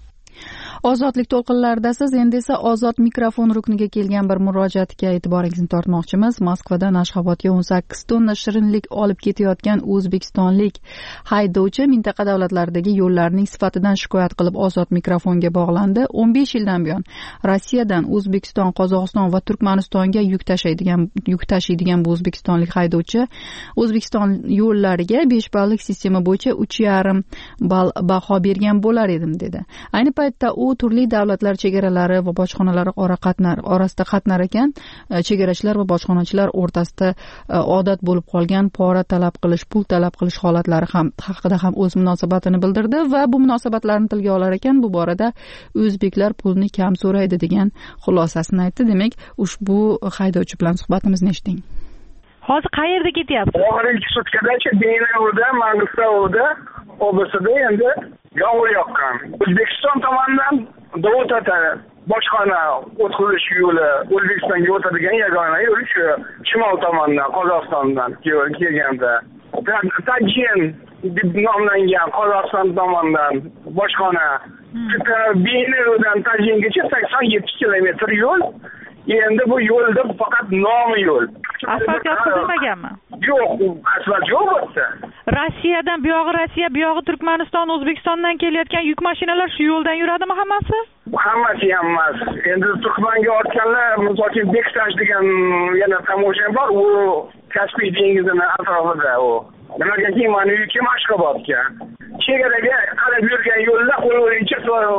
Ozodlik to'lqinlaridasiz. Endi esa ozod mikrofon rukniga kelgan bir murojaatga e'tiboringizni tortmoqchimiz. Moskvadan Ashxobodga o'n sakkiz tonna shirinlik olib ketayotgan o'zbekistonlik haydovchi mintaqa davlatlaridagi yo'llarning sifatidan shikoyat qilib ozod mikrofonga bog'landi. o'n besh yildan buyon Rossiyadan O'zbekiston, Qozog'iston va Turkmanistonga yuk tashiydigan yuk tashiydigan bu o'zbekistonlik haydovchi O'zbekiston yo'llariga besh ballik sistema bo'yicha uch yarim ball baho bergan bo'lar edim dedi. Ayni paytda u turli davlatlar chegaralari va bojxonalari orasida qatnar ekan. Chegarachilar va bojxonachilar o'rtasida odat bo'lib qolgan pora talab qilish, pul talab qilish holatlari ham haqida ham o'z munosabatini bildirdi va bu munosabatlarni tilga olar ekan. Bu borada o'zbeklar pulni kam so'raydi degan xulosasini aytdi. Demak, ushbu haydovchi bilan suhbatimizni eshiting. Hozir qayerda ketyapsiz? Oxirgi sutkadachi Beynavda, Mang'istauda, obsida endi yomg'ir yoqqan. O'zbekiston tomonidan Dovot ota bojxona o'tkazish yo'li, O'zbekistonga o'tadigan yagona yo'l shu shimol tomondan, Qozog'istondan kelganda. Tajin deb nomlangan Qozog'iston tomonidan bojxona Beynavdan Tajingacha sakson yetti kilometr yo'l. Endi bu yo'lda faqat nomi yo'l. Asfalt yotqizilmaganmi? Yo'q, asfalt yo'q bo'lsa. Rossiyadan bu yog'i Rossiya, bu yog'i Turkmaniston, O'zbekistondan kelayotgan yuk mashinalar shu yo'ldan yuradimi hammasi? Hammasi ham emas. Endi Turkmanga ortganlar, masalan, Bektash degan yana tamosha bor, u Kaspiy dengizining atrofida u. Nimagaki mana yukim Ashxobodga. Chegaraga qarab yurgan yo'lda qo'yincha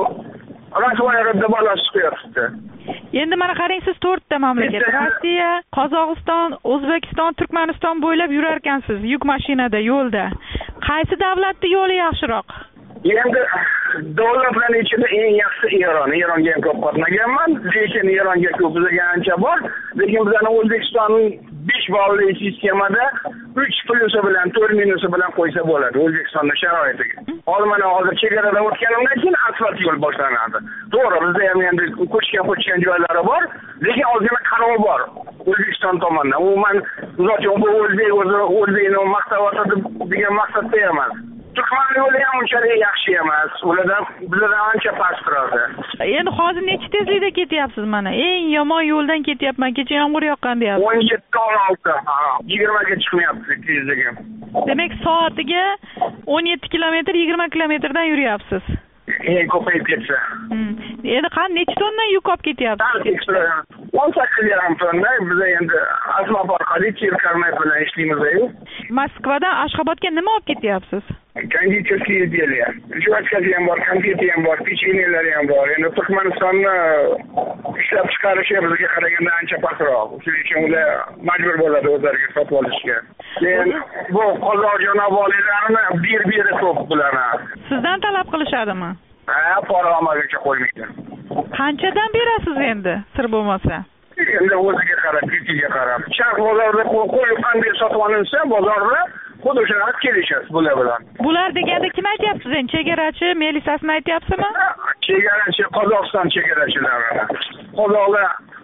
rasvoylarda balasi chiqyapti. Endi mana qarang, siz to'rtta mamlakat, Rossiya, Qozog'iston, O'zbekiston, Turkmaniston bo'ylab yurar ekansiz yuk mashinada yo'lda. Qaysi davlatning yo'li yaxshiroq? Endi davlatlarning ichida eng yaxshisi Eron. Eronga ham ko'p qatnaganman, lekin Eronga ko'p bizga ancha bor. Lekin bizning O'zbekistonning besh balli sistemada uch plyusi bilan to'rt minusi bilan qo'ysa bo'ladi O'zbekistonning sharoitiga. Hozir mana hozir chegaradan o'tganimdan keyin asfalt yo'l boshlanadi. To'g'ri, bizda ham endi ko'chgan-ko'chgan joylari bor, lekin ozgina qaror bor O'zbekiston tomonidan. Umuman uzoq bu o'zbek o'zbekni maqtavotadi degan maqsadda emas. Turkman yo'li ham unchalik yaxshi emas. Ulardan bizlardan ancha past turadi. Endi hozir necha tezlikda ketyapsiz mana? Eng yomon yo'ldan ketyapman. Kecha yomg'ir yoqqan deyapsiz. o'n yetti o'n olti, yigirma ga chiqmayapti tezligi. Demak, soatiga o'n yetti kilometr, yigirma kilometrdan yuryapsiz. Eng ko'payib ketsa. Endi qani necha tonna yuk olib ketyapsiz? o'n sakkiz yarim tonna. Biz endi asma orqali Cherkarnay bilan ishlaymiz-ku. Moskvadan Ashxobodga nima olib ketyapsiz? Konditerskiy izделия. Juvachkasi ham bor, konfeti ham bor, pechenyelar ham bor. Endi Turkmanistonni ishlab chiqarishi bizga qaraganda ancha pastroq. Shuning uchun ular majbur bo'ladi o'zlariga sotib olishga. Endi bu qozoq jonovolalarini bir-biri ko'p bularni. Sizdan talab qilishadimi? Ha, pora olmaganga qo'ymaydi. Qanchadan berasiz endi, sir bo'lmasa? Endi o'ziga qarab, ketiga qarab. Charx bozorda qo'yib qanday sotib olinsa, bozorda xuddi o'shalar kelishasiz bular bilan. Bular deganda kim aytyapsiz endi? Chegarachi, milisiyasini aytyapsizmi? Chegarachi, Qozog'iston chegarachilari. Qozoqlar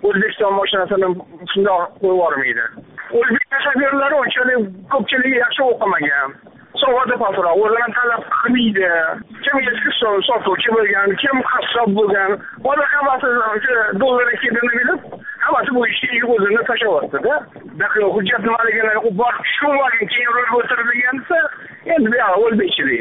O'zbekiston mashinasini shundoq qo'yib yubormaydi. O'zbek shofyorlari unchalik ko'pchiligi yaxshi o'qimagan. Savodi pastroq, o'zini talab qilmaydi. Kim eski sotuvchi bo'lgan, kim qassob bo'lgan, boshqa hammasi dollar ketini bilib, hammasi bu ishni o'zini tashlayapti-da. Daryo hujjat nimaligini bor tushunmagan, keyin ro'y o'tirilganda endi bu o'zbekchilik.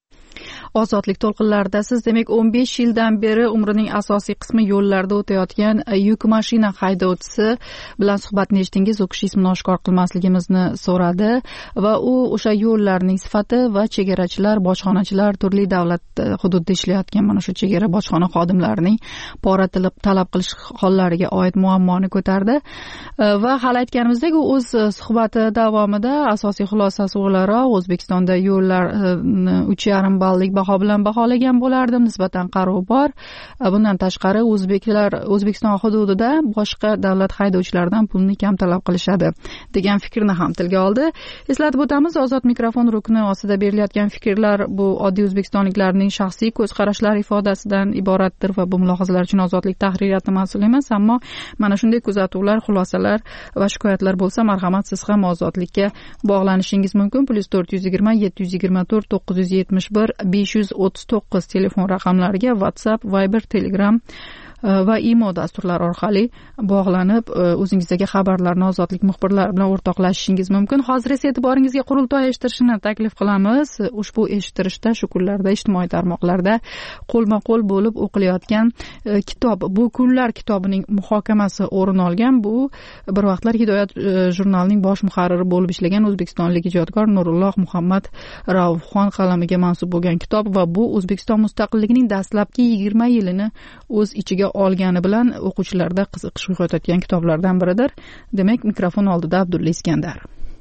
Ozodlik to'lqinlarida siz demak o'n besh yildan beri umrining asosiy qismi yo'llarda o'tayotgan yuk mashina haydovchisi bilan suhbatni eshitdingiz. U kishi ismini oshkor qilmasligimizni so'radi va u o'sha yo'llarning sifati va chegarachilar, bojxonachilar, turli davlat hududida ishlayotgan mana shu chegara bojxona xodimlarining pora talab qilish hollariga oid muammoni ko'tardi va hali aytganimizdek, u o'z suhbati davomida asosiy xulosasi o'laroq O'zbekistonda yo'llarni uch yarim ballik baho bilan baholagan bo'lardim, nisbatan qaruv bor. Bundan tashqari o'zbeklar O'zbekiston hududida boshqa davlat haydovchilaridan pulni kam talab qilishadi degan fikrni ham tilga oldi. Eslatib o'tamiz, ozod mikrofon rukni ostida berilayotgan fikrlar bu oddiy o'zbekistonliklarning shaxsiy ko'z qarashlari ifodasidan iboratdir va bu mulohazalar uchun ozodlik tahririyati mas'ul emas, ammo mana shunday kuzatuvlar, xulosalar va shikoyatlar bo'lsa, marhamat, siz ham ozodlikka bog'lanishingiz mumkin. plus to'rt yuz yigirma yetti yuz yigirma to'rt to'qqiz yuz yetmish bir besh yuz o'ttiz to'qqiz telefon raqamlariga WhatsApp, Viber, Telegram va imo dasturlari orqali bog'lanib o'zingizdagi xabarlarni ozodlik muxbirlari bilan o'rtoqlashishingiz mumkin. Hozir esa e'tiboringizga qurultoy eshittirishni taklif qilamiz. Ushbu eshittirishda shu kunlarda ijtimoiy tarmoqlarda qo'lma-qo'l bo'lib o'qilayotgan kitob, bu kunlar kitobining muhokamasi o'rin olgan. Bu bir vaqtlar Hidoyat jurnalining bosh muharriri bo'lib ishlagan o'zbekistonlik ijodkor Nurulloh Muhammad Raufxon qalamiga mansub bo'lgan kitob va bu O'zbekiston mustaqilligining dastlabki yigirma yilini o'z ichiga olgani bilan o'quvchilarda qiziqish uyg'otayotgan kitoblardan biridir. Demak, mikrofon oldida Abdulla Iskandar.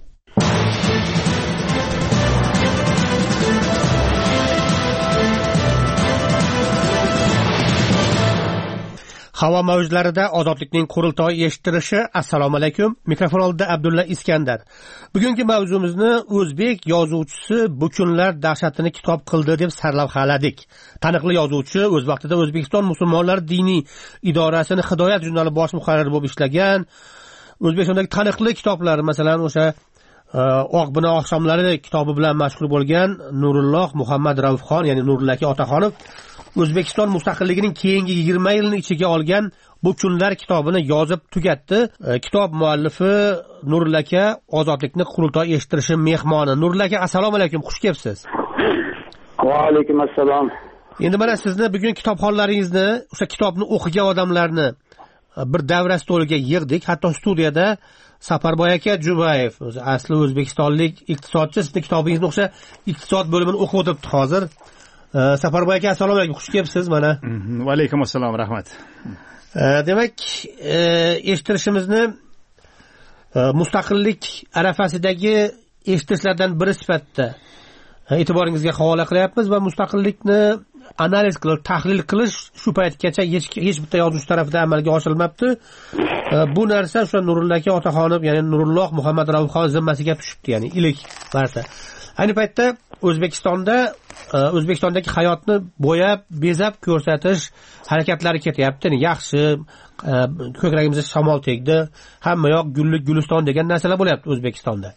Havo mavjlarida ozodlikning qurultoyi eshittirishi. Assalomu alaykum. Mikrofon oldida Abdulla Iskandar. Bugungi mavzumizni o'zbek yozuvchisi bu kunlar dahshatini kitob qildi deb sarlavhaladik. Taniqli yozuvchi o'z vaqtida O'zbekiston musulmonlari diniy idorasini Hidoyat jurnali bosh muharriri bo'lib ishlagan. O'zbekistondagi taniqli kitoblar, masalan, o'sha Oqbino oqshomlari kitobi bilan mashhur bo'lgan Nurulloh Muhammad Raufxon, ya'ni Nurulla aka Otaxonov O'zbekiston mustaqilligining keyingi yigirma yilini ichiga olgan bu kunlar kitobini yozib tugatdi. E, kitob muallifi Nurulla aka ozodlikni qurultoy eshittirishi mehmoni. Nurulla aka, assalomu alaykum, xush kelibsiz. Va alaykum assalom. Endi mana sizni bugun kitobxonlaringizni, o'sha kitobni o'qigan odamlarni bir davra stoliga yig'dik. Hatto studiyada Safarboy aka Jubayev, o'zi asli o'zbekistonlik iqtisodchi, sizning kitobingizni o'sha iqtisod bo'limini o'qib o'tiribdi hozir. Safarboy aka, assalomu alaykum, xush kelibsiz mana. Va alaykum assalom, rahmat. Demak, eshittirishimizni mustaqillik arafasidagi eshittirishlardan biri sifatida e'tiboringizga havola qilyapmiz va mustaqillikni analiz qilish, tahlil qilish shu paytgacha hech hech bitta yozuvchi tomonidan amalga oshirilmabdi. Bu narsa o'sha Nurulla aka Otaxonov, ya'ni Nurulloh Muhammad Raufxon zimmasiga tushibdi, ya'ni ilk marta. Ayni paytda O'zbekistonda O'zbekistondagi hayotni bo'yab, bezab ko'rsatish harakatlari ketyapti. Yaxshi, ko'kragimizga shamol tegdi, hamma yoq gullik guliston degan narsalar bo'lyapti O'zbekistonda.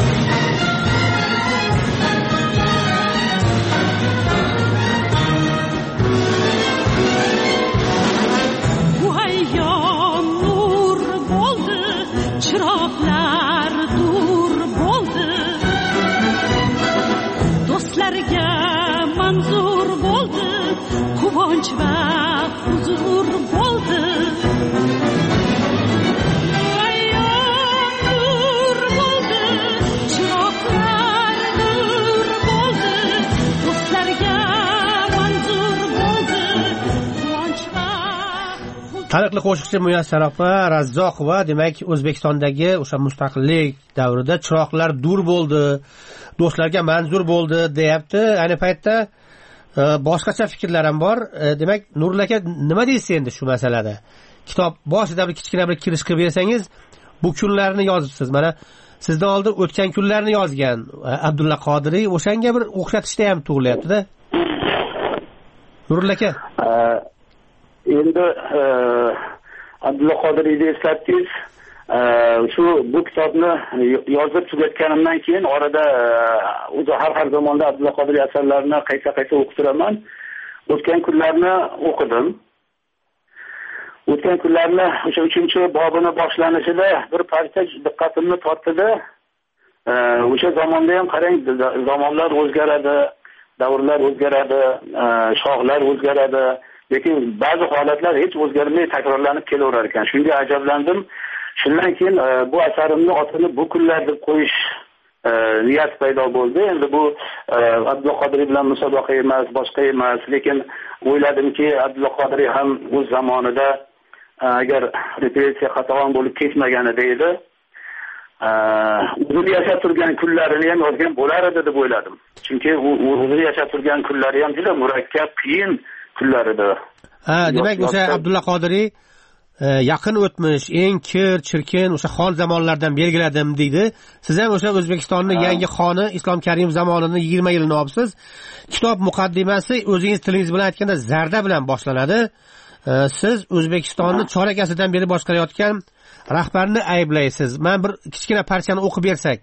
quvonch va huzur bo'ldi. Nur bo'ldi, chiroqlar nur bo'ldi, do'stlarga manzur bo'ldi, quvonch va taniqli qo'shiqchi Muyassar opa Razzoqova demak O'zbekistondagi o'sha mustaqillik davrida chiroqlar dur bo'ldi, do'stlarga manzur bo'ldi deyapti. Ayni paytda boshqacha fikrlar ham bor. Demak, Nurulla aka, nima deysiz endi shu masalada? Kitob boshida bir kichkina bir kirish qilib bersangiz, bu kunlarni yozibsiz. Mana sizdan oldin o'tgan kunlarni yozgan Abdulla Qodiriy, o'shanga bir o'xshatishda ham tug'ilyapti-da. Nurulla aka. Endi Abdulla Qodiriyni eslatdingiz. Shu bu kitobni yozib tugatganimdan keyin orada o'zi har har zamonda Abdulla Qodiriy asarlarini qayta-qayta o'qib turaman. O'tgan kunlarni o'qidim. O'tgan kunlarni o'sha uchinchi bobini boshlanishida bir parcha diqqatimni tortdi. O'sha zamonda ham qarang, zamonlar o'zgaradi, davrlar o'zgaradi, shohlar o'zgaradi, lekin ba'zi holatlar hech o'zgarmay takrorlanib kelaverar ekan. Shunga ajablandim. Shundan keyin bu asarimni otini bu kunlar deb qo'yish niyat paydo bo'ldi. Endi bu Abdulla Qodiriy bilan musobaqa emas, boshqa emas, lekin o'yladimki, Abdulla Qodiriy ham o'z zamonida agar repressiya qatag'on bo'lib ketmaganida edi, o'zini yashab turgan kunlarini ham yozgan bo'lar edi deb o'yladim. Chunki u o'zini yashab turgan kunlari ham juda murakkab, qiyin kunlar edi. Ha, demak o'sha Abdulla Qodiriy yaqin o'tmish, eng kir, chirkin o'sha xon zamonlardan belgiladim deydi. Siz ham o'sha O'zbekistonning yangi xoni Islom Karimov zamonini yigirma yilini olibsiz. Kitob muqaddimasi o'zingiz tilingiz bilan aytganda zarda bilan boshlanadi. Siz O'zbekistonni chorak asrdan beri boshqarayotgan rahbarni ayblaysiz. Men bir kichkina parchani o'qib bersak,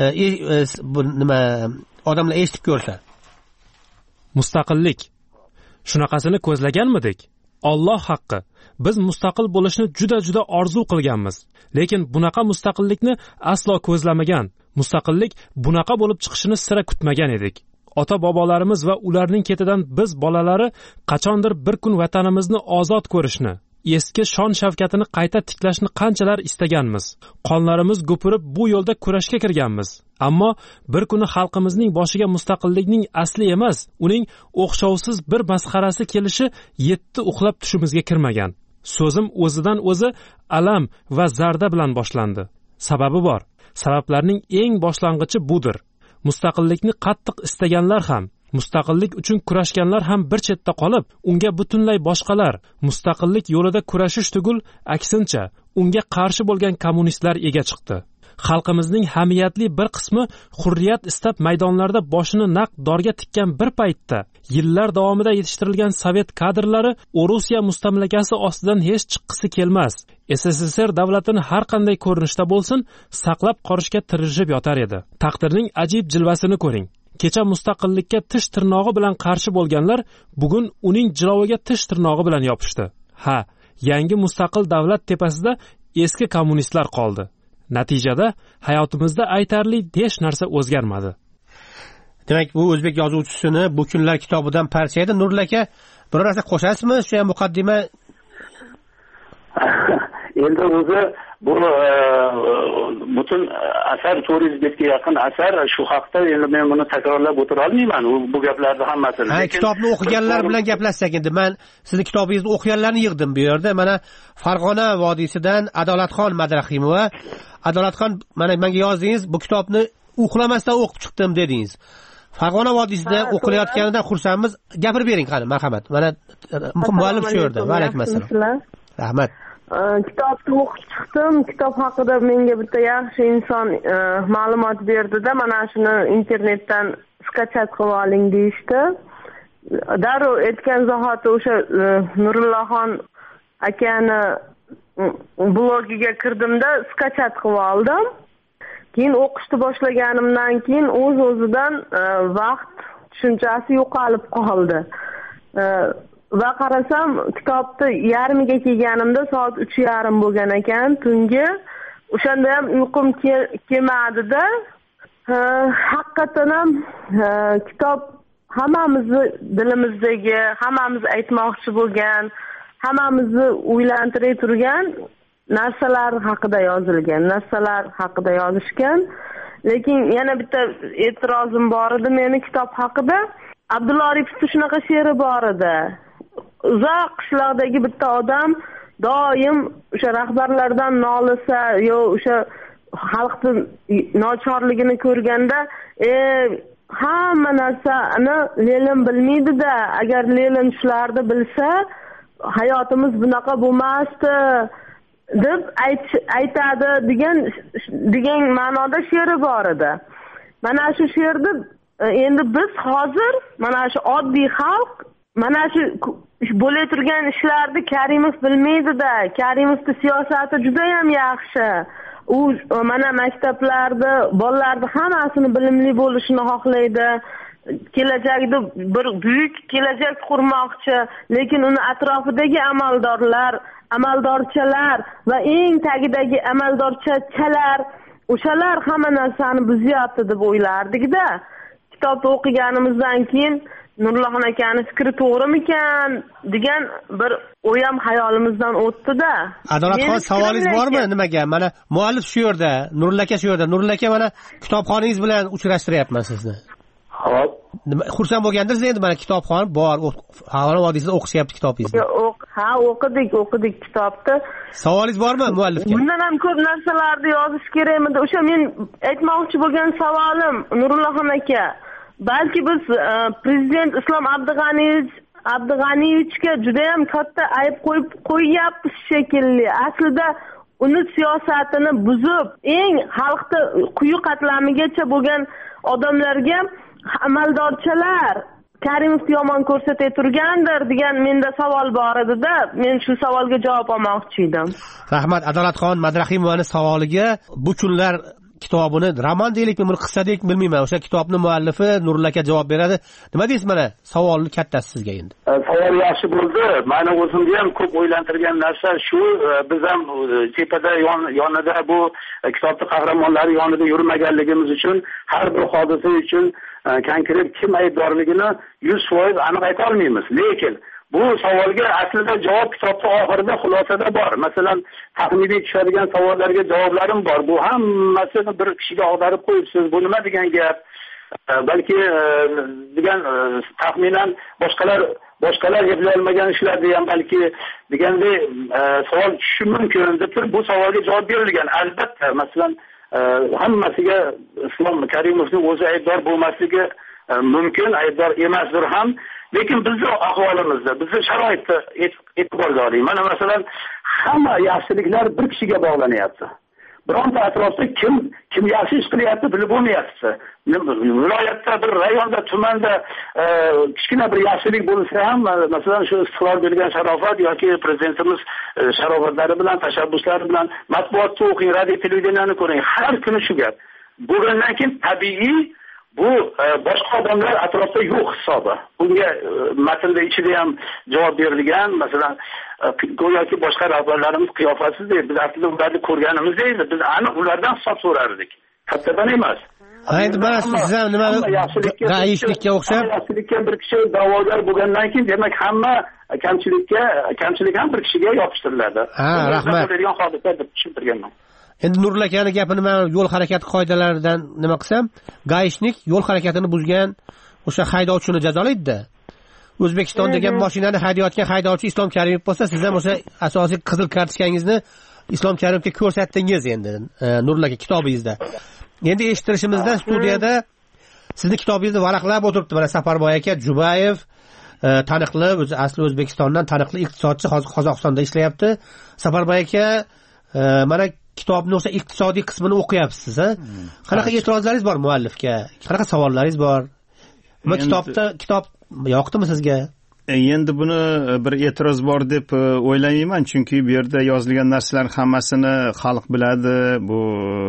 bu nima odamlar eshitib ko'rsa. Mustaqillik. Shunaqasini ko'zlaganmidik? Alloh haqqi, biz mustaqil bo'lishni juda-juda orzu qilganmiz, lekin bunaqa mustaqillikni aslo ko'zlamagan. Mustaqillik bunaqa bo'lib chiqishini sira kutmagan edik. Ota-bobolarimiz va ularning ketidan biz bolalari qachondir bir kun vatanimizni ozod ko'rishni, eski shon-shavkatini qayta tiklashni qanchalar istaganmiz. Qonlarimiz gupirib bu yo'lda kurashga kirganmiz. Ammo bir kuni xalqimizning boshiga mustaqillikning asli emas, uning o'xshovsiz bir masxarasi kelishi yetti uxlab tushimizga kirmagan. So'zim o'zidan o'zi alam va zarda bilan boshlandi. Sababi bor. Sabablarning eng boshlang'ichi budir. Mustaqillikni qattiq istaganlar ham, mustaqillik uchun kurashganlar ham bir chetda qolib, unga butunlay boshqalar mustaqillik yo'lida kurashish tugul, aksincha, unga qarshi bo'lgan kommunistlar ega chiqdi. Xalqimizning hamiyatli bir qismi hurriyat istab maydonlarda boshini naq dorga tikkan bir paytda yillar davomida yetishtirilgan sovet kadrlari Rossiya mustamlakasi ostidan hech chiqqisi kelmas, S S S R davlatini har qanday ko'rinishda bo'lsin saqlab qolishga tirishib yotar edi. Taqdirning ajib jilvasini ko'ring. Kecha mustaqillikka tish tirnog'i bilan qarshi bo'lganlar bugun uning jiloviga tish tirnog'i bilan yopishdi. Ha, yangi mustaqil davlat tepasida eski kommunistlar qoldi. Natijada hayotimizda aytarli hech narsa o'zgarmadi. Demak, bu o'zbek yozuvchisini bu kunlar kitobidan parcha edi. Nurul aka, biror narsa qo'shasizmi shu muqaddima? Endi o'zi bu butun asar to'rt yuz betga yaqin asar, shu haqda endi men buni takrorlab o'tira olmayman. Bu gaplarni hammasini. Ha, kitobni o'qiganlar bilan gaplashsak endi. Men sizni kitobingizni o'qiganlarni yig'dim bu yerda. Mana Farg'ona vodiysidan Adolatxon Madrahimova. Adolatxon, mana menga yozdingiz, bu kitobni uxlamasdan o'qib chiqdim dedingiz. Farg'ona vodiysida o'qilayotganidan xursandmiz. Gapirib bering qani, marhamat. Mana muallim shu yerda. Va alaykum assalom. Rahmat. Kitobni o'qib chiqdim. Kitob haqida menga bitta yaxshi inson ma'lumot berdi-da, mana shuni internetdan skachat qilib oling deyishdi. Darrov aytgan zahoti o'sha Nurullohxon akani blogiga kirdimda skachat qilib oldim. Keyin o'qishni boshlaganimdan keyin o'z-o'zidan vaqt tushunchasi yo'qolib qoldi. Va qarasam, kitobni yarmiga kelganimda soat uch yarim bo'lgan ekan, tungi. O'shanda ham uyqum kelmadi-da. Haqiqatan ham kitob hammamizni dilimizdagi, hammamiz aytmoqchi bo'lgan, hammamizni o'ylantirib turgan narsalar haqida yozilgan, narsalar haqida yozishgan. Lekin yana bitta e'tirozim bor edi meni kitob haqida. Abdulla Oripovning shunaqa she'ri bor edi. Uzoq qishloqdagi bitta odam doim o'sha rahbarlardan nolisa, yo o'sha xalqning nochorligini ko'rganda, e hamma narsani Lenin bilmaydi-da, agar Lenin shularni bilsa, hayotimiz bunaqa bo'lmasdi deb aytadi degan degan ma'noda she'ri bor edi. Mana shu she'rni endi biz hozir mana shu oddiy xalq mana shu bo'lib turgan ishlarni Karimov bilmaydi-da. Karimovning siyosati juda ham yaxshi. U mana maktablarda bolalarning hammasini bilimli bo'lishini xohlaydi. Kelajakda bir buyuk kelajak qurmoqchi, lekin uni atrofidagi amaldorlar, amaldorchalar va eng tagidagi amaldorchachalar o'shalar hamma narsani buzyapti deb o'ylardik-da. Kitobni o'qiganimizdan keyin Nurullohon akani fikri to'g'rimikan degan bir o'yam hayolimizdan o'tdi-da. Adolatxon, savolingiz bormi nimaga? Mana muallif shu yerda, Nurulla aka shu yerda. Nurulla aka mana kitobxoningiz bilan uchrashtiryapman sizni. Xo'p. Xursand bo'lgandingiz endi mana kitobxon bor, Havoni vodiysida o'qishyapti kitobingizni. Ha, o'qidik, o'qidik kitobni. Savolingiz bormi muallifga? Bundan ham ko'p narsalarni yozish kerakmidi? O'sha men aytmoqchi bo'lgan savolim Nurullohon aka, balki biz prezident Islom Abdug'aniyevich Abdug'aniyevichga juda ham katta ayb qo'yib qo'yyapmiz shekilli. Aslida uni siyosatini buzib, eng xalqda quyi qatlamigacha bo'lgan odamlarga amaldorchalar Karimovni yomon ko'rsatib turgandir degan menda savol bor edi-da. Men shu savolga javob olmoqchi edim. Rahmat. Adolatxon Madrahimovaning savoliga bu kunlar kitobini roman deylikmi, buni qissa deylikmi bilmayman. O'sha kitobning muallifi Nurulla aka javob beradi. Nima deysiz mana? Savolni kattasi sizga endi. Savol yaxshi bo'ldi. Meni o'zimga ham ko'p o'ylantirgan narsa shu, biz ham tepada yonida bu kitobning qahramonlari yonida yurmaganligimiz uchun har bir hodisa uchun konkret kim aybdorligini yuz foiz aniq ayta olmaymiz. Lekin bu savolga aslida javob kitobning oxirida xulosada bor. Masalan, taxminiy tushadigan savollarga javoblarim bor. Bu hammasini bir kishiga ag'darib qo'yibsiz. Bu nima degan gap? Balki degan taxminan boshqalar boshqalar eplay olmagan ishlarni ham balki degandek savol tushishi mumkin deb turib bu savolga javob berilgan. Albatta, masalan, hammasiga Islom Karimovning o'zi aybdor bo'lmasligi mumkin, aybdor emasdir ham. Lekin bizning ahvolimizda, bizning sharoitda e'tiborga oling. Mana masalan, hamma yaxshiliklar bir kishiga bog'lanyapti. Bironta atrofda kim kim yaxshi ish qilyapti bilib bo'lmayapti. Viloyatda, bir rayonda, tumanda kichkina bir yaxshilik bo'lsa ham, masalan, shu istiqlol bergan sharofat yoki prezidentimiz sharofatlari bilan, tashabbuslari bilan matbuotda o'qing, radio televideniyani ko'ring. Har kuni shu gap. Bo'lgandan keyin tabiiy bu boshqa odamlar atrofda yo'q hisobi. Bunga matnda ichida ham javob berilgan. Masalan, go'yoki boshqa rahbarlarimiz qiyofasida biz aslida ularni ko'rganimizda edi. Biz aniq ulardan hisob so'rardik. Kattadan emas. Endi mana siz ham nima yaxshilikka o'xshab, yaxshilikka bir kishi da'vogar bo'lgandan keyin demak hamma kamchilikka, kamchilik ham bir kishiga yopishtiriladi. Ha, rahmat. Bo'lgan hodisa deb tushuntirganman. Endi Nurulla akaning gapini men yo'l harakati qoidalaridan nima qilsam, gaishnik yo'l harakatini buzgan o'sha haydovchini jazolaydi-da. O'zbekiston degan mashinani haydayotgan haydovchi Islom Karimov bo'lsa, siz ham o'sha asosiy qizil kartochkangizni Islom Karimovga ko'rsatdingiz endi Nurulla aka kitobingizda. Endi eshittirishimizda studiyada sizni kitobingizni varaqlab o'tiribdi. Mana Safarboy aka Jubayev taniqli, o'zi asli O'zbekistondan taniqli iqtisodchi, hozir Qozog'istonda ishlayapti. Safarboy aka mana kitobning o'sha iqtisodiy qismini o'qiyapsiz, ha? Qanaqa e'tirozlaringiz bor muallifga? Qanaqa savollaringiz bor? Nima kitobda kitob yoqdimi sizga? Endi buni bir e'tiroz bor deb o'ylamayman, chunki bu yerda yozilgan narsalar hammasini xalq biladi, bu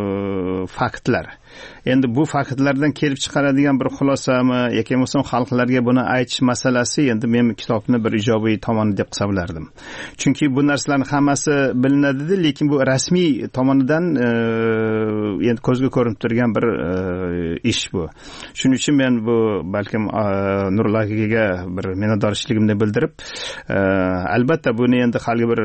faktlar. Endi bu faktlardan kelib chiqaradigan bir xulosami yoki bo'lmasa xalqlarga buni aytish masalasi endi men kitobni bir ijobiy tomoni deb hisoblardim. Chunki bu narsalarning hammasi bilinadi, lekin bu rasmiy tomonidan endi ko'zga ko'rinib turgan bir ish bu. Shuning uchun men bu balkim Nurulla akaga bir minnatdorchiligimni bildirib, albatta buni endi hali bir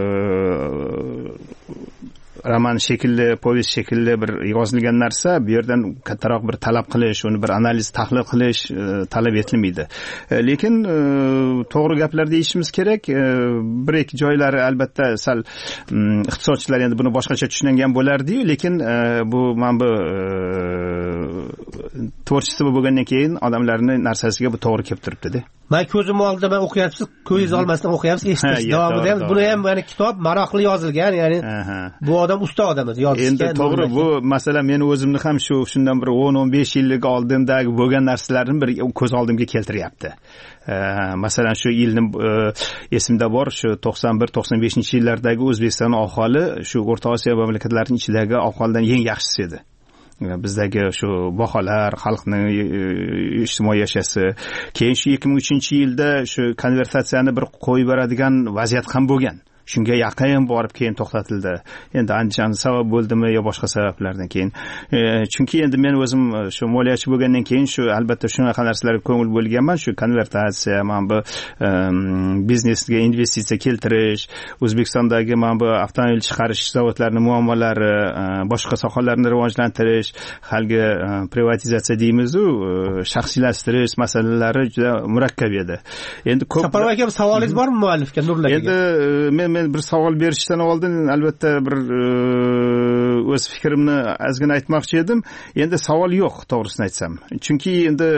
roman shekilli, povest shekilli bir yozilgan narsa, bu yerdan kattaroq bir talab qilish, uni bir analiz, tahlil qilish talab etilmaydi. Lekin to'g'ri gaplar deyishimiz kerak. Bir ikki joylari albatta sal iqtisodchilar endi buni boshqacha tushungan bo'lardi-yu, lekin bu men bu tvorчество bo'lgandan keyin odamlarni narsasiga bu to'g'ri kelib turibdi-da. Men ko'zim oldida men o'qiyapsiz, ko'zingiz olmasdan o'qiyapsiz, eshitish davomida ham buni ham mana kitob maroqli yozilgan, ya'ni bu odam usta odam edi yozishga. Endi to'g'ri, bu masalan men o'zimni ham shu shundan bir o'n o'n besh yillik oldimdagi bo'lgan narsalarni bir ko'z oldimga keltiryapti. Masalan shu yilni esimda bor, shu to'qson bir to'qson beshinchi yillardagi O'zbekiston aholi shu O'rta Osiyo mamlakatlarining ichidagi aholidan eng yaxshisi edi. Bizdagi shu baholar, xalqning ijtimoiy yashasi, keyin shu ikki ming uchinchi yilda shu konvertatsiyani bir qo'yib beradigan vaziyat ham bo'lgan. Shunga yaqin borib keyin to'xtatildi. Endi andijon sabab bo'ldimi yo boshqa sabablardan keyin. Chunki endi men o'zim shu moliyachi bo'lgandan keyin shu albatta shunaqa narsalarga ko'ngil bo'lganman, shu konvertatsiya, mana bu biznesga investitsiya keltirish, O'zbekistondagi mana bu avtomobil chiqarish zavodlarining muammolari, boshqa sohalarni rivojlantirish, halgi privatizatsiya deymiz-ku, shaxsiylashtirish masalalari juda murakkab edi. Endi ko'p Saparov aka, savolingiz bormi muallifga, Nurullo aka? Endi men men bir savol berishdan oldin albatta bir o'z fikrimni ozgina aytmoqchi edim. Endi savol yo'q, to'g'risini aytsam. Chunki endi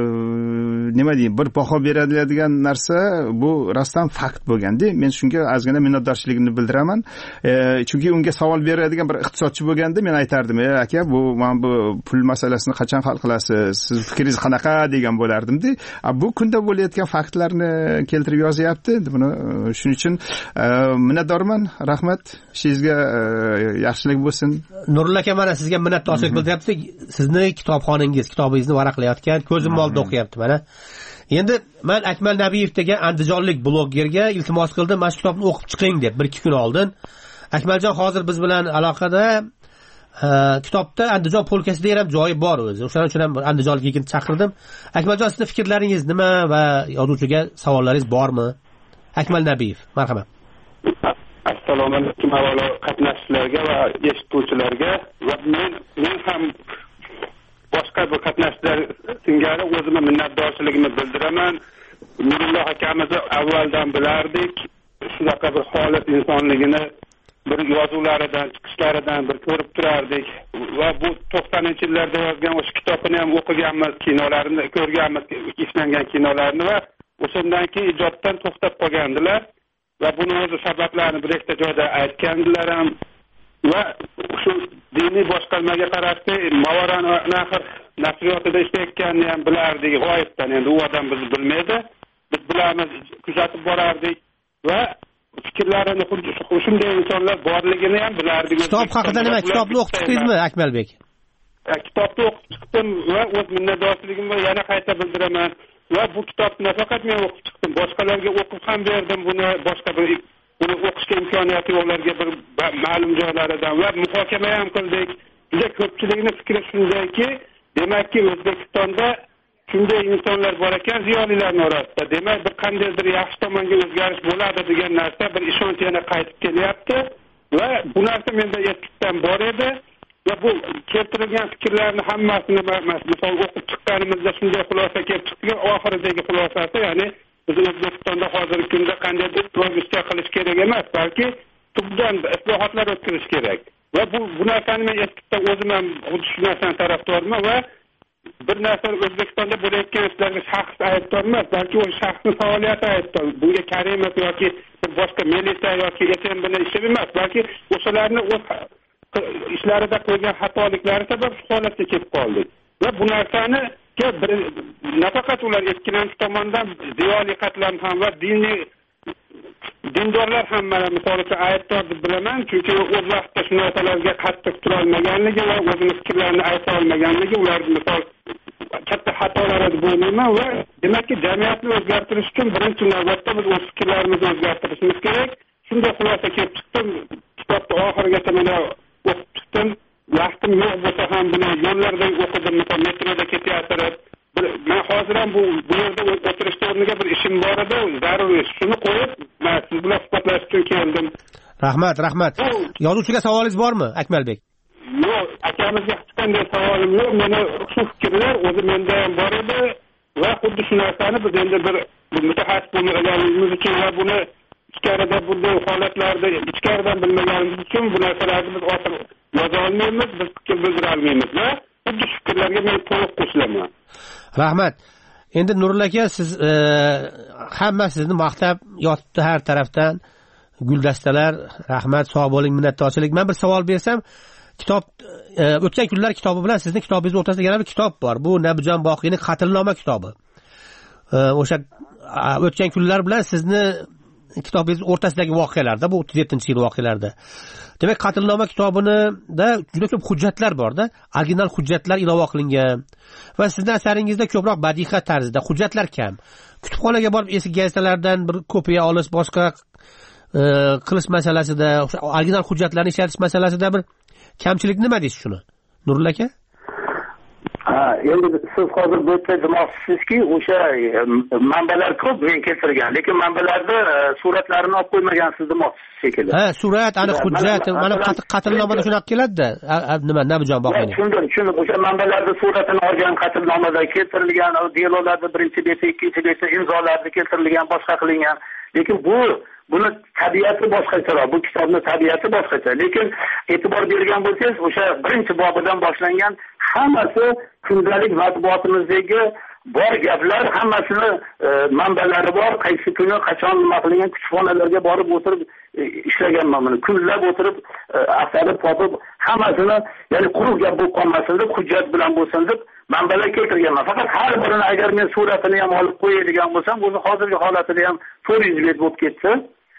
nima deyim, bir baho beriladigan narsa bu rostdan fakt bo'lganda, men shunga ozgina minnatdorchiligimni bildiraman. Chunki unga savol beradigan bir iqtisodchi bo'lganda men aytardim, "Ey aka, bu men bu pul masalasini qachon hal qilasiz? Siz fikringiz qanaqa?" degan bo'lardim-da. Bu kunda bo'layotgan faktlarni keltirib yozyapti. Buni shuning uchun minnatdorman. Rahmat. Ishingizga yaxshilik bo'lsin. Nurullo aka, mana sizga minnatdorchilik bildiryapti. Sizni kitobxonangiz, kitobingizni varaqlayotgan, ko'zim oldida o'qiyapti mana. Endi men Akmal Nabiyev degan andijonlik blogerga iltimos qildim, mana shu kitobni o'qib chiqing deb bir ikki kun oldin. Akmaljon hozir biz bilan aloqada. Kitobda Andijon polkasida ham joyi bor o'zi. O'shaning uchun ham andijonlik yigitni chaqirdim. Akmaljon, sizning fikrlaringiz nima va yozuvchiga savollaringiz bormi? Akmal Nabiyev, marhamat. Assalomu alaykum avvalo qatnashchilarga va eshituvchilarga. Va men men ham boshqa bir qatnashchilar singari o'zimning minnatdorchiligimni bildiraman. Nurullo akamizni avvaldan bilardik. Shunaqa bir xolis insonligini bir yozuvlaridan, chiqishlaridan bir ko'rib turardik. Va bu to'qsoninchi yillarda yozgan o'sha kitobini ham o'qiganmiz, kinolarini ko'rganmiz, ishlangan kinolarini va o'shandan keyin ijoddan to'xtab qolgandilar. Va buni o'zi sabablarini bir ikkita joyda aytgandilar ham. Va shu diniy boshqarmaga qarashli Mavaran Nahr nasriyotida ishlayotganini ham bilardik g'oyibdan. Endi u odam bizni bilmaydi. Biz bilamiz, kuzatib borardik va fikrlarini shunday insonlar borligini ham bilardik. Kitob haqida nima? Kitobni o'qib chiqdingizmi, Akmalbek? Kitobni o'qib chiqdim va o'z minnatdorchiligimni yana qayta bildiraman. Va bu kitobni nafaqat men o'qib chiqdim, boshqalarga o'qib ham berdim. Buni boshqa bir buni o'qishga imkoniyati yo'qlarga bir ma'lum joylaridan va muhokama ham qildik. Juda ko'pchilikning fikri shundayki, demakki O'zbekistonda shunday insonlar bor ekan ziyolilarning orasida. Demak, bir qandaydir yaxshi tomonga o'zgarish bo'ladi degan narsa bir ishonch yana qaytib kelyapti va bu narsa menda eskidan bor edi. Va bu keltirilgan fikrlarni hammasini misol o'qib chiqqanimizda shunday xulosa kelib chiqdi. Oxiridagi xulosasi, ya'ni biz O'zbekistonda hozirgi kunda qandaydir progressiya qilish kerak emas, balki tubdan islohotlar o'tkazish kerak. Va bu bu narsani men eskidan o'zim ham xuddi shu narsaning tarafdoriman va bir narsa O'zbekistonda bo'layotgan ishlarga shaxs aybdor emas, balki o shaxsning faoliyati aybdor. Bunga Karimov yoki boshqa militsiya yoki F M B'ning ishi emas, balki o'shalarni o'z ishlarida qilgan xatoliklari sabab shu holatga kelib qoldik. Va bu narsani bir nafaqat ular ikkilamchi tomondan ziyoli qatlam ham va diniy dindorlar ham mana misol uchun aybdor deb bilaman, chunki o'z vaqtida shu narsalarga qattiq tura olmaganligi va o'zini fikrlarini ayta olmaganligi ular misol katta xatolar deb o'ylayman va demakki jamiyatni o'zgartirish uchun birinchi navbatda biz o'z fikrlarimizni o'zgartirishimiz kerak. Shunday xulosa kelib chiqdim. Kitobni oxirigacha mana o'qib chiqdim. Vaqtim yo'q bo'lsa ham buni yo'llarda o'qidim, misol metroda ketayotib. Men hozir ham bu bu yerda o'tirishga o'rniga bir ishim bor edi, zarur ish. Shuni qo'yib, men siz bilan suhbatlashib uchun keldim. Rahmat, rahmat. Yozuvchiga savolingiz bormi, Akmalbek? Yo'q, akamizga hech qanday savolim yo'q. Meni shu fikrlar o'zi menda ham bor edi va xuddi shu narsani biz endi bir mutaxassis bo'lmaganimiz uchun va buni ichkarida bunday holatlarda ichkaridan bilmaganimiz uchun bu narsalarni biz ochiq yoza olmaymiz, biz fikr bildira olmaymiz va xuddi shu fikrlarga men to'liq qo'shilaman. Rahmat. Endi Nurul aka, siz e, hamma sizni maqtab yotibdi har tarafdan. Guldastalar, rahmat, sog' bo'ling, minnatdorchilik. Men bir savol bersam, kitob e, o'tgan kunlar kitobi bilan sizni kitobingiz o'rtasida yana bir kitob bor. Bu Nabijon Boqiyning Qatlnoma kitobi. E, o'sha o'tgan kunlar bilan sizni kitobingiz o'rtasidagi voqealarda, bu o'ttiz yettinchi yil voqealarida. Demak, Qatlnoma kitobida juda ko'p hujjatlar bor-da, original hujjatlar ilova qilingan va sizning asaringizda ko'proq badiiy tarzda hujjatlar kam. Kutubxonaga borib eski gazetalardan bir kopiya olish, boshqa e, qilish masalasida, original hujjatlarni ishlatish masalasida bir kamchilik nima deysiz shuni? Nurul aka? Ha, endi siz hozir bu yerda demoqchisizki, o'sha manbalar ko'p men keltirgan, lekin manbalarda suratlarini olib qo'ymagansiz demoqchisiz shekilli. Ha, surat, aniq hujjat, mana qatlnomada shunaqa keladi-da. Nima, Nabijon Boqiyning. Tushundim, tushundim. O'sha manbalarda suratini olgan qatlnomada keltirilgan, delolarda birinchi beti, ikkinchi beti imzolarida keltirilgan, boshqa qilingan. Lekin bu buni tabiati boshqacharoq, bu kitobning tabiati boshqacha. Lekin e'tibor bergan bo'lsangiz, o'sha birinchi bobidan boshlangan hammasi kundalik matbuotimizdagi bor gaplar, hammasini e, manbalari bor. Qaysi kuni qachon nima qilingan, kutubxonalarga borib o'tirib e, ishlaganman buni. Kunlab o'tirib e, asarni topib, hammasini, ya'ni quruq gap bo'lib qolmasin deb, hujjat bilan bo'lsin deb manbalar keltirganman. Faqat har birini agar men suratini ham olib qo'yadigan bo'lsam, o'zi hozirgi holatida ham to'rt yuz bet bo'lib ketsa,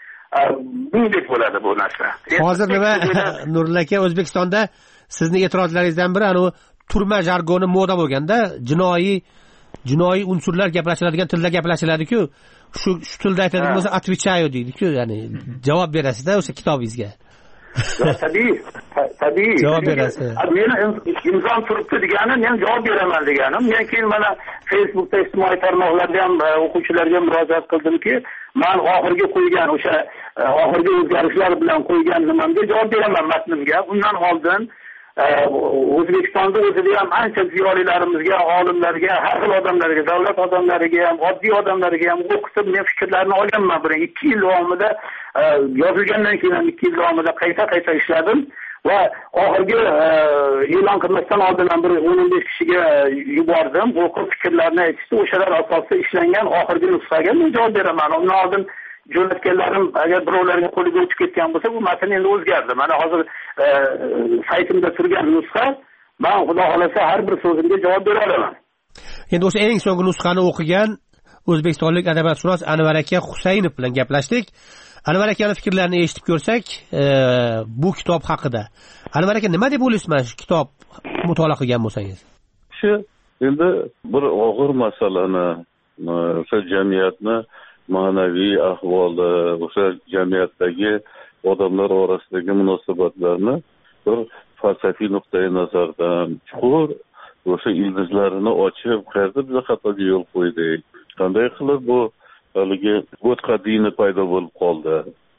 bunday bo'ladi bu narsa. Hozir nima Nurul aka, O'zbekistonda sizning e'tirozlaringizdan biri anu turma jargoni moda bo'lganda, jinoiy jinoiy unsurlar gaplashiladigan tilda gaplashiladi-ku, shu shu tilda aytadigan bo'lsa отвечаю deydi-ku, ya'ni javob berasiz-da o'sha kitobingizga. Tabiiy, tabiiy. Javob berasiz. Meni imzom turibdi degani, men javob beraman deganim. Men keyin mana Facebookda, ijtimoiy tarmoqlarda ham o'quvchilarga murojaat qildimki, men oxirgi qo'ygan o'sha oxirgi o'zgarishlar bilan qo'ygan nimamga javob beraman matnimga. Undan oldin O'zbekistonda o'zida ham ancha ziyolilarimizga, olimlarga, har xil odamlarga, davlat odamlariga ham, oddiy odamlarga ham o'qitib, men fikrlarini olganman. Bir ikki yil davomida yozilgandan keyin ham ikki yil davomida qayta-qayta ishladim va oxirgi e'lon qilmasdan oldin ham bir o'n besh kishiga yubordim. O'qib fikrlarini aytishdi. O'shalar asosida ishlangan oxirgi nusxaga men javob beraman. Undan oldin jo'natganlarim agar birovlarga qo'liga o'tib ketgan bo'lsa, bu matn endi o'zgardi. Mana hozir e, saytimda turgan nusxa, men xudo xolasa har bir so'zimga javob bera olaman. Endi o'sha eng so'nggi nusxani o'qigan o'zbekistonlik adabiyotshunos Anvar aka Husaynov bilan gaplashdik. Anvar akaning fikrlarini eshitib ko'rsak, e, bu kitob haqida. Anvar aka, nima deb o'ylaysiz mana shu kitob mutolaa qilgan bo'lsangiz? Shu endi bir og'ir masalani, o'sha jamiyatni ma'naviy ahvoli, o'sha jamiyatdagi odamlar orasidagi munosabatlarni bir falsafiy nuqtai nazardan chuqur o'sha ildizlarini ochib, qayerda biz xatoga yo'l qo'ydik, qanday qilib bu haligi bo'tqa dini paydo bo'lib qoldi,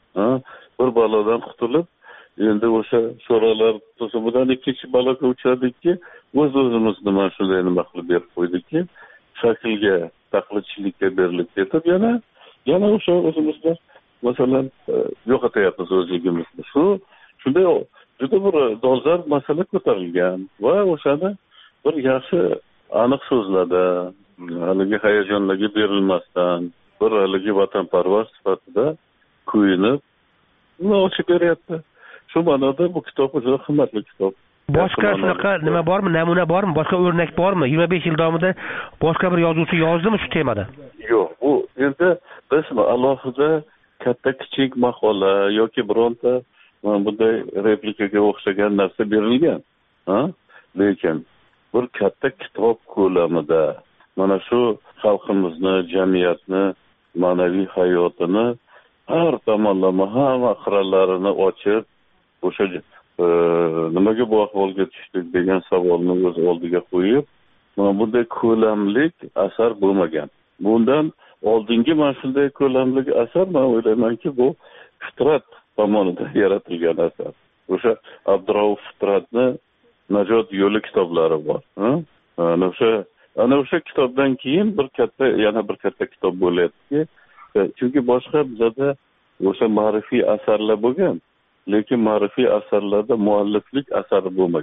bir balodan qutulib endi o'sha so'ralar to'sibidan ikkinchi baloga uchadikki, o'z o'zimizni mana shunday nima qilib berib qo'ydikki, shaklga, taqlidchilikka berilib ketib, yana yana o'sha o'zimizni masalan yo'qotyapmiz o'zligimizni. Shu shunday juda bir dolzarb masala ko'tarilgan va o'shani bir yaxshi aniq so'zlarda, haligi hayajonlarga berilmasdan, bir haligi vatanparvar sifatida kuyinib uni ochib beryapti. Shu ma'noda bu kitob juda qimmatli kitob. Boshqa shunaqa nima bormi, namuna bormi, boshqa o'rnak bormi? yigirma besh yil davomida boshqa bir yozuvchi yozdimi shu temada? Yo'q, bu endi biz alohida katta kichik maqola yoki bironta bunday replikaga o'xshagan narsa berilgan. Ha? Lekin bir katta kitob ko'lamida mana shu xalqimizni, jamiyatni, ma'naviy hayotini har tomonlama hamma qirralarini ochib, o'sha e, nimaga bu ahvolga tushdik degan savolni o'z oldiga qo'yib, mana bunday ko'lamlik asar bo'lmagan. Bundan oldingi mana shunday ko'lamli asar, men o'ylaymanki, bu Fitrat tomonidan yaratilgan asar. O'sha Abdurauf Fitratni Najot yo'li kitoblari bor. Ana o'sha ana o'sha kitobdan keyin bir katta yana bir katta kitob bo'lyapti. Chunki boshqa bizda o'sha ma'rifiy asarlar bo'lgan, lekin ma'rifiy asarlarda mualliflik asari bo'lmagan.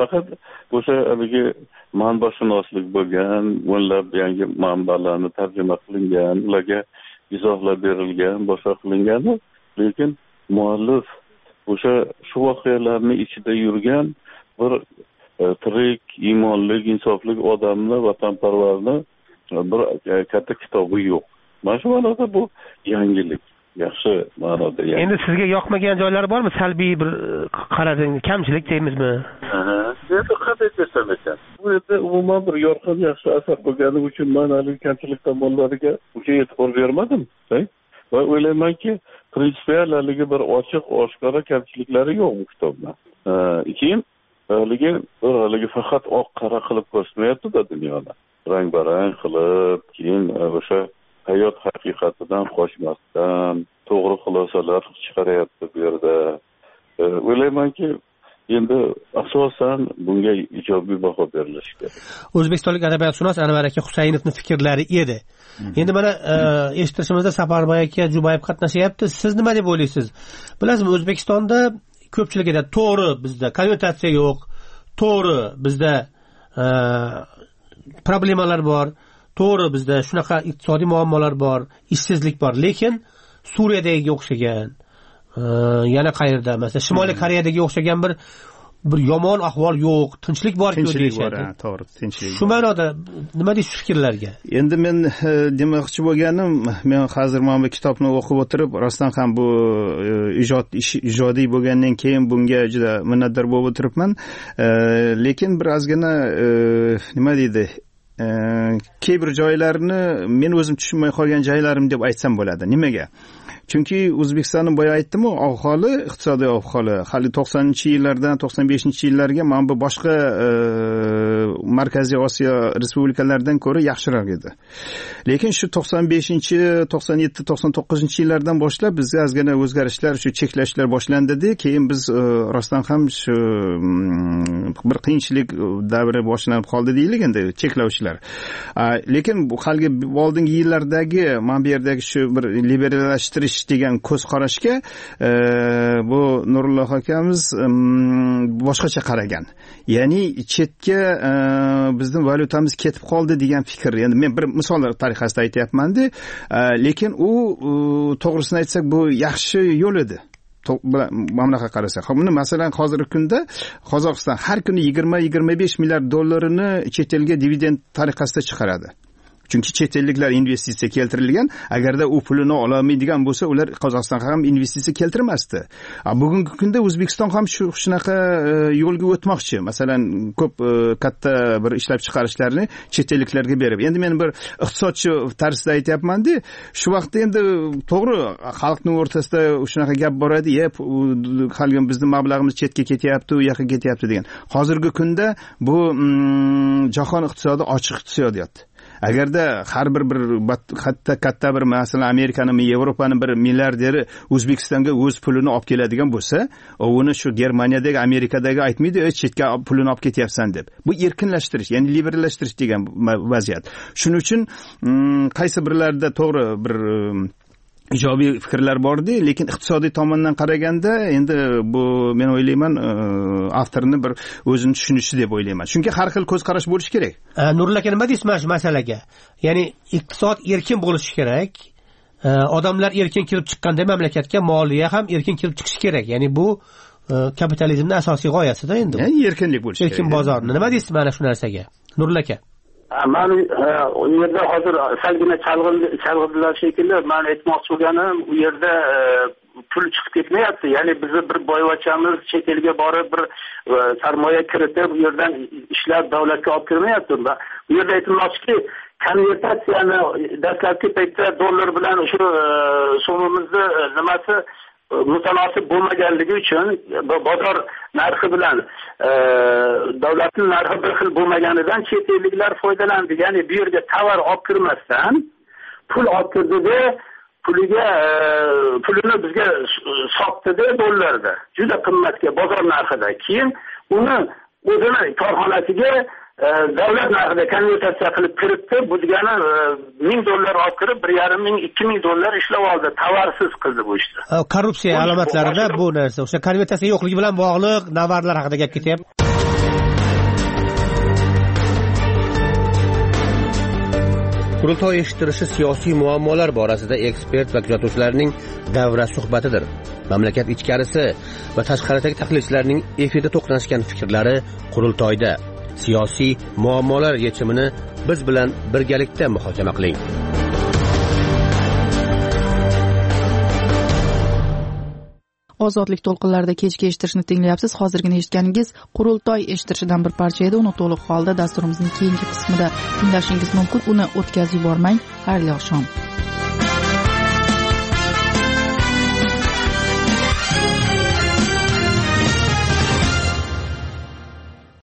faqat o'sha haligi manbashunoslik bo'lgan, o'nlab yangi manbalarni tarjima qilingan, ularga izohlar berilgan, boshqa qilingan, lekin muallif o'sha shu voqealarning ichida yurgan bir e, tirik, iymonli, insofli odamni, vatanparvarni bir e, katta kitobi yo'q. Mana shu ma'noda bu yangilik, yaxshi ma'noda. Yangilik. Endi sizga yoqmagan joylari bormi? Salbiy bir qarading, kamchilik deymizmi? Ha, endi qanday desam ekan. Bu yerda umuman bir yorqin, yaxshi asar bo'lgani uchun ma'naviy kamchilik tomonlariga uncha e'tibor bermadim. Va o'ylaymanki, prinsipial haligi bir ochiq, oshkora kamchiliklari yo'q bu kitobda. Keyin haligi bir haligi faqat oq qora qilib ko'rsatmayapti-da dunyoni. Rang-barang qilib, keyin o'sha hayot haqiqatidan qochmasdan to'g'ri xulosalar chiqaryapti bu yerda. O'ylaymanki, endi asosan bunga ijobiy baho berilishi kerak. O'zbekistonlik adabiyotshunos Anvar aka Husaynovning fikrlari edi. Endi mana eshittirishimizda Safarboy aka Jubayev qatnashyapti. Siz nima deb o'ylaysiz? Bilasizmi, O'zbekistonda ko'pchiligida to'g'ri bizda konvertatsiya yo'q, to'g'ri bizda problemalar bor, to'g'ri bizda shunaqa iqtisodiy muammolar bor, ishsizlik bor, lekin Suriyadagi o'xshagan, yana qayerda, masalan, Shimoliy Koreyadagi o'xshagan bir bir yomon ahvol yo'q, tinchlik bor-ku deyishadi. To'g'ri, tinchlik. Shu ma'noda nima deysiz fikrlarga? Endi men demoqchi bo'lganim, men hozir mana bu kitobni o'qib o'tirib, rostdan ham bu ijod ijodiy bo'lgandan keyin bunga juda minnatdor bo'lib o'tiribman. Lekin bir ozgina nima deydi, key bir joylarni men o'zim tushunmay qolgan joylarim deb aytsam bo'ladi. Nimaga? Chunki O'zbekistonning boya aytdim-ku, ahvoli, iqtisodiy ahvoli hali to'qsoninchi yillardan to'qson beshinchi yillarga mana bu boshqa Markaziy Osiyo respublikalaridan ko'ra yaxshiroq edi. Lekin shu to'qson beshinchi, to'qson yetti, to'qson to'qqizinchi yillardan boshlab bizga ozgina o'zgarishlar, shu cheklashlar boshlandi. Keyin biz rostdan ham shu bir qiyinchilik davri boshlanib qoldi deylik endi, cheklovchilar. Lekin bu halgi oldingi yillardagi mana bu yerdagi shu bir liberallashtirish degan ko'z qarashga bu Nurulloh akamiz boshqacha qaragan. Ya'ni chetga bizning valyutamiz ketib qoldi degan fikr. Endi men bir misol tariqasida aytayapman-da, lekin u to'g'risini aytsak bu yaxshi yo'l edi. Mamlakat qarasak. Buni masalan hozirgi kunda Qozog'iston har kuni yigirma yigirma besh milliard dollarini chet elga dividend tariqasida chiqaradi. Chunki chet elliklar investitsiya keltirilgan, agarda u pulini ololmaydigan bo'lsa, ular Qozog'istonga ham investitsiya keltirmasdi. Bugungi kunda O'zbekiston ham shu shunaqa yo'lga o'tmoqchi. Masalan, ko'p katta bir ishlab chiqarishlarni chet elliklarga berib. Endi men bir iqtisodchi tarzda aytayapman-da, shu vaqtda endi to'g'ri xalqning o'rtasida shunaqa gap boradi, "Ye, qolgan bizning mablag'imiz chetga ketyapti, u yoqqa ketyapti" degan. Hozirgi kunda bu jahon iqtisodi ochiq iqtisodiyot. Agarda har bir bir katta katta bir masalan Amerikaning, Yevropaning bir milliarderi O'zbekistonga o'z pulini olib keladigan bo'lsa, uni shu Germaniyadagi, Amerikadagi aytmaydi, "Ey, chetga pulini olib ketyapsan" deb. Bu erkinlashtirish, ya'ni liberallashtirish degan vaziyat. Shuning uchun qaysi birlarda to'g'ri bir ijobiy fikrlar bor-di, lekin iqtisodiy tomondan qaraganda endi bu men o'ylayman avtorni bir o'zini tushunishi deb o'ylayman. Chunki har xil ko'z qarash bo'lishi kerak. Nurullo aka, nima deysiz mana shu masalaga? Ya'ni iqtisod erkin bo'lishi kerak. Odamlar erkin kirib chiqqanda mamlakatga moliya ham erkin kirib chiqishi kerak. Ya'ni bu kapitalizmning asosiy g'oyasida endi. Ya'ni erkinlik bo'lishi kerak. Erkin bozorni. Nima deysiz mana shu narsaga? Nurullo aka. Men u yerda hozir salgina chalg'ildilar shekilli. Men aytmoqchi bo'lganim, u yerda pul chiqib ketmayapti. Ya'ni bizni bir boyvachamiz chet elga borib bir sarmoya kiritib, u yerdan ishlab davlatga olib kirmayapti. Bu yerda aytmoqchiki, konvertatsiyani dastlabki paytda dollar bilan shu so'mimizni nimasi mutanosib bo'lmaganligi uchun bozor narxi bilan davlatning narxi bir xil bo'lmaganidan chet elliklar foydalandi. Ya'ni bu yerga tovar olib kirmasdan pul olib kirdida, puliga pulini bizga sotdida dollarda, juda qimmatga bozor narxida. Keyin uni o'zini korxonasiga davlat narxida konvertatsiya qilib kiritdi. Bu degani ming dollar olib kirib, bir yarim ming, ikki ming dollar ishlab oldi. Tovarsiz qildi bu ishni. Korrupsiya alomatlarida bu narsa, o'sha konvertatsiya yo'qligi bilan bog'liq navarlar haqida gap ketyapti. qurultoy eshittirishi siyosiy muammolar borasida ekspert va kuzatuvchilarning davra suhbatidir. Mamlakat ichkarisi va tashqaridagi tahlilchilarning efirda to'qnashgan fikrlari qurultoyda. Siyosiy muammolar yechimini biz bilan birgalikda muhokama qiling. Ozodlik to'lqinlarida kechki eshittirishni tinglayapsiz. Hozirgina eshitganingiz qurultoy eshittirishidan bir parcha edi. Uni to'liq holda dasturimizning keyingi qismida tinglashingiz mumkin. Uni o'tkazib yubormang. Xayrli oqshom.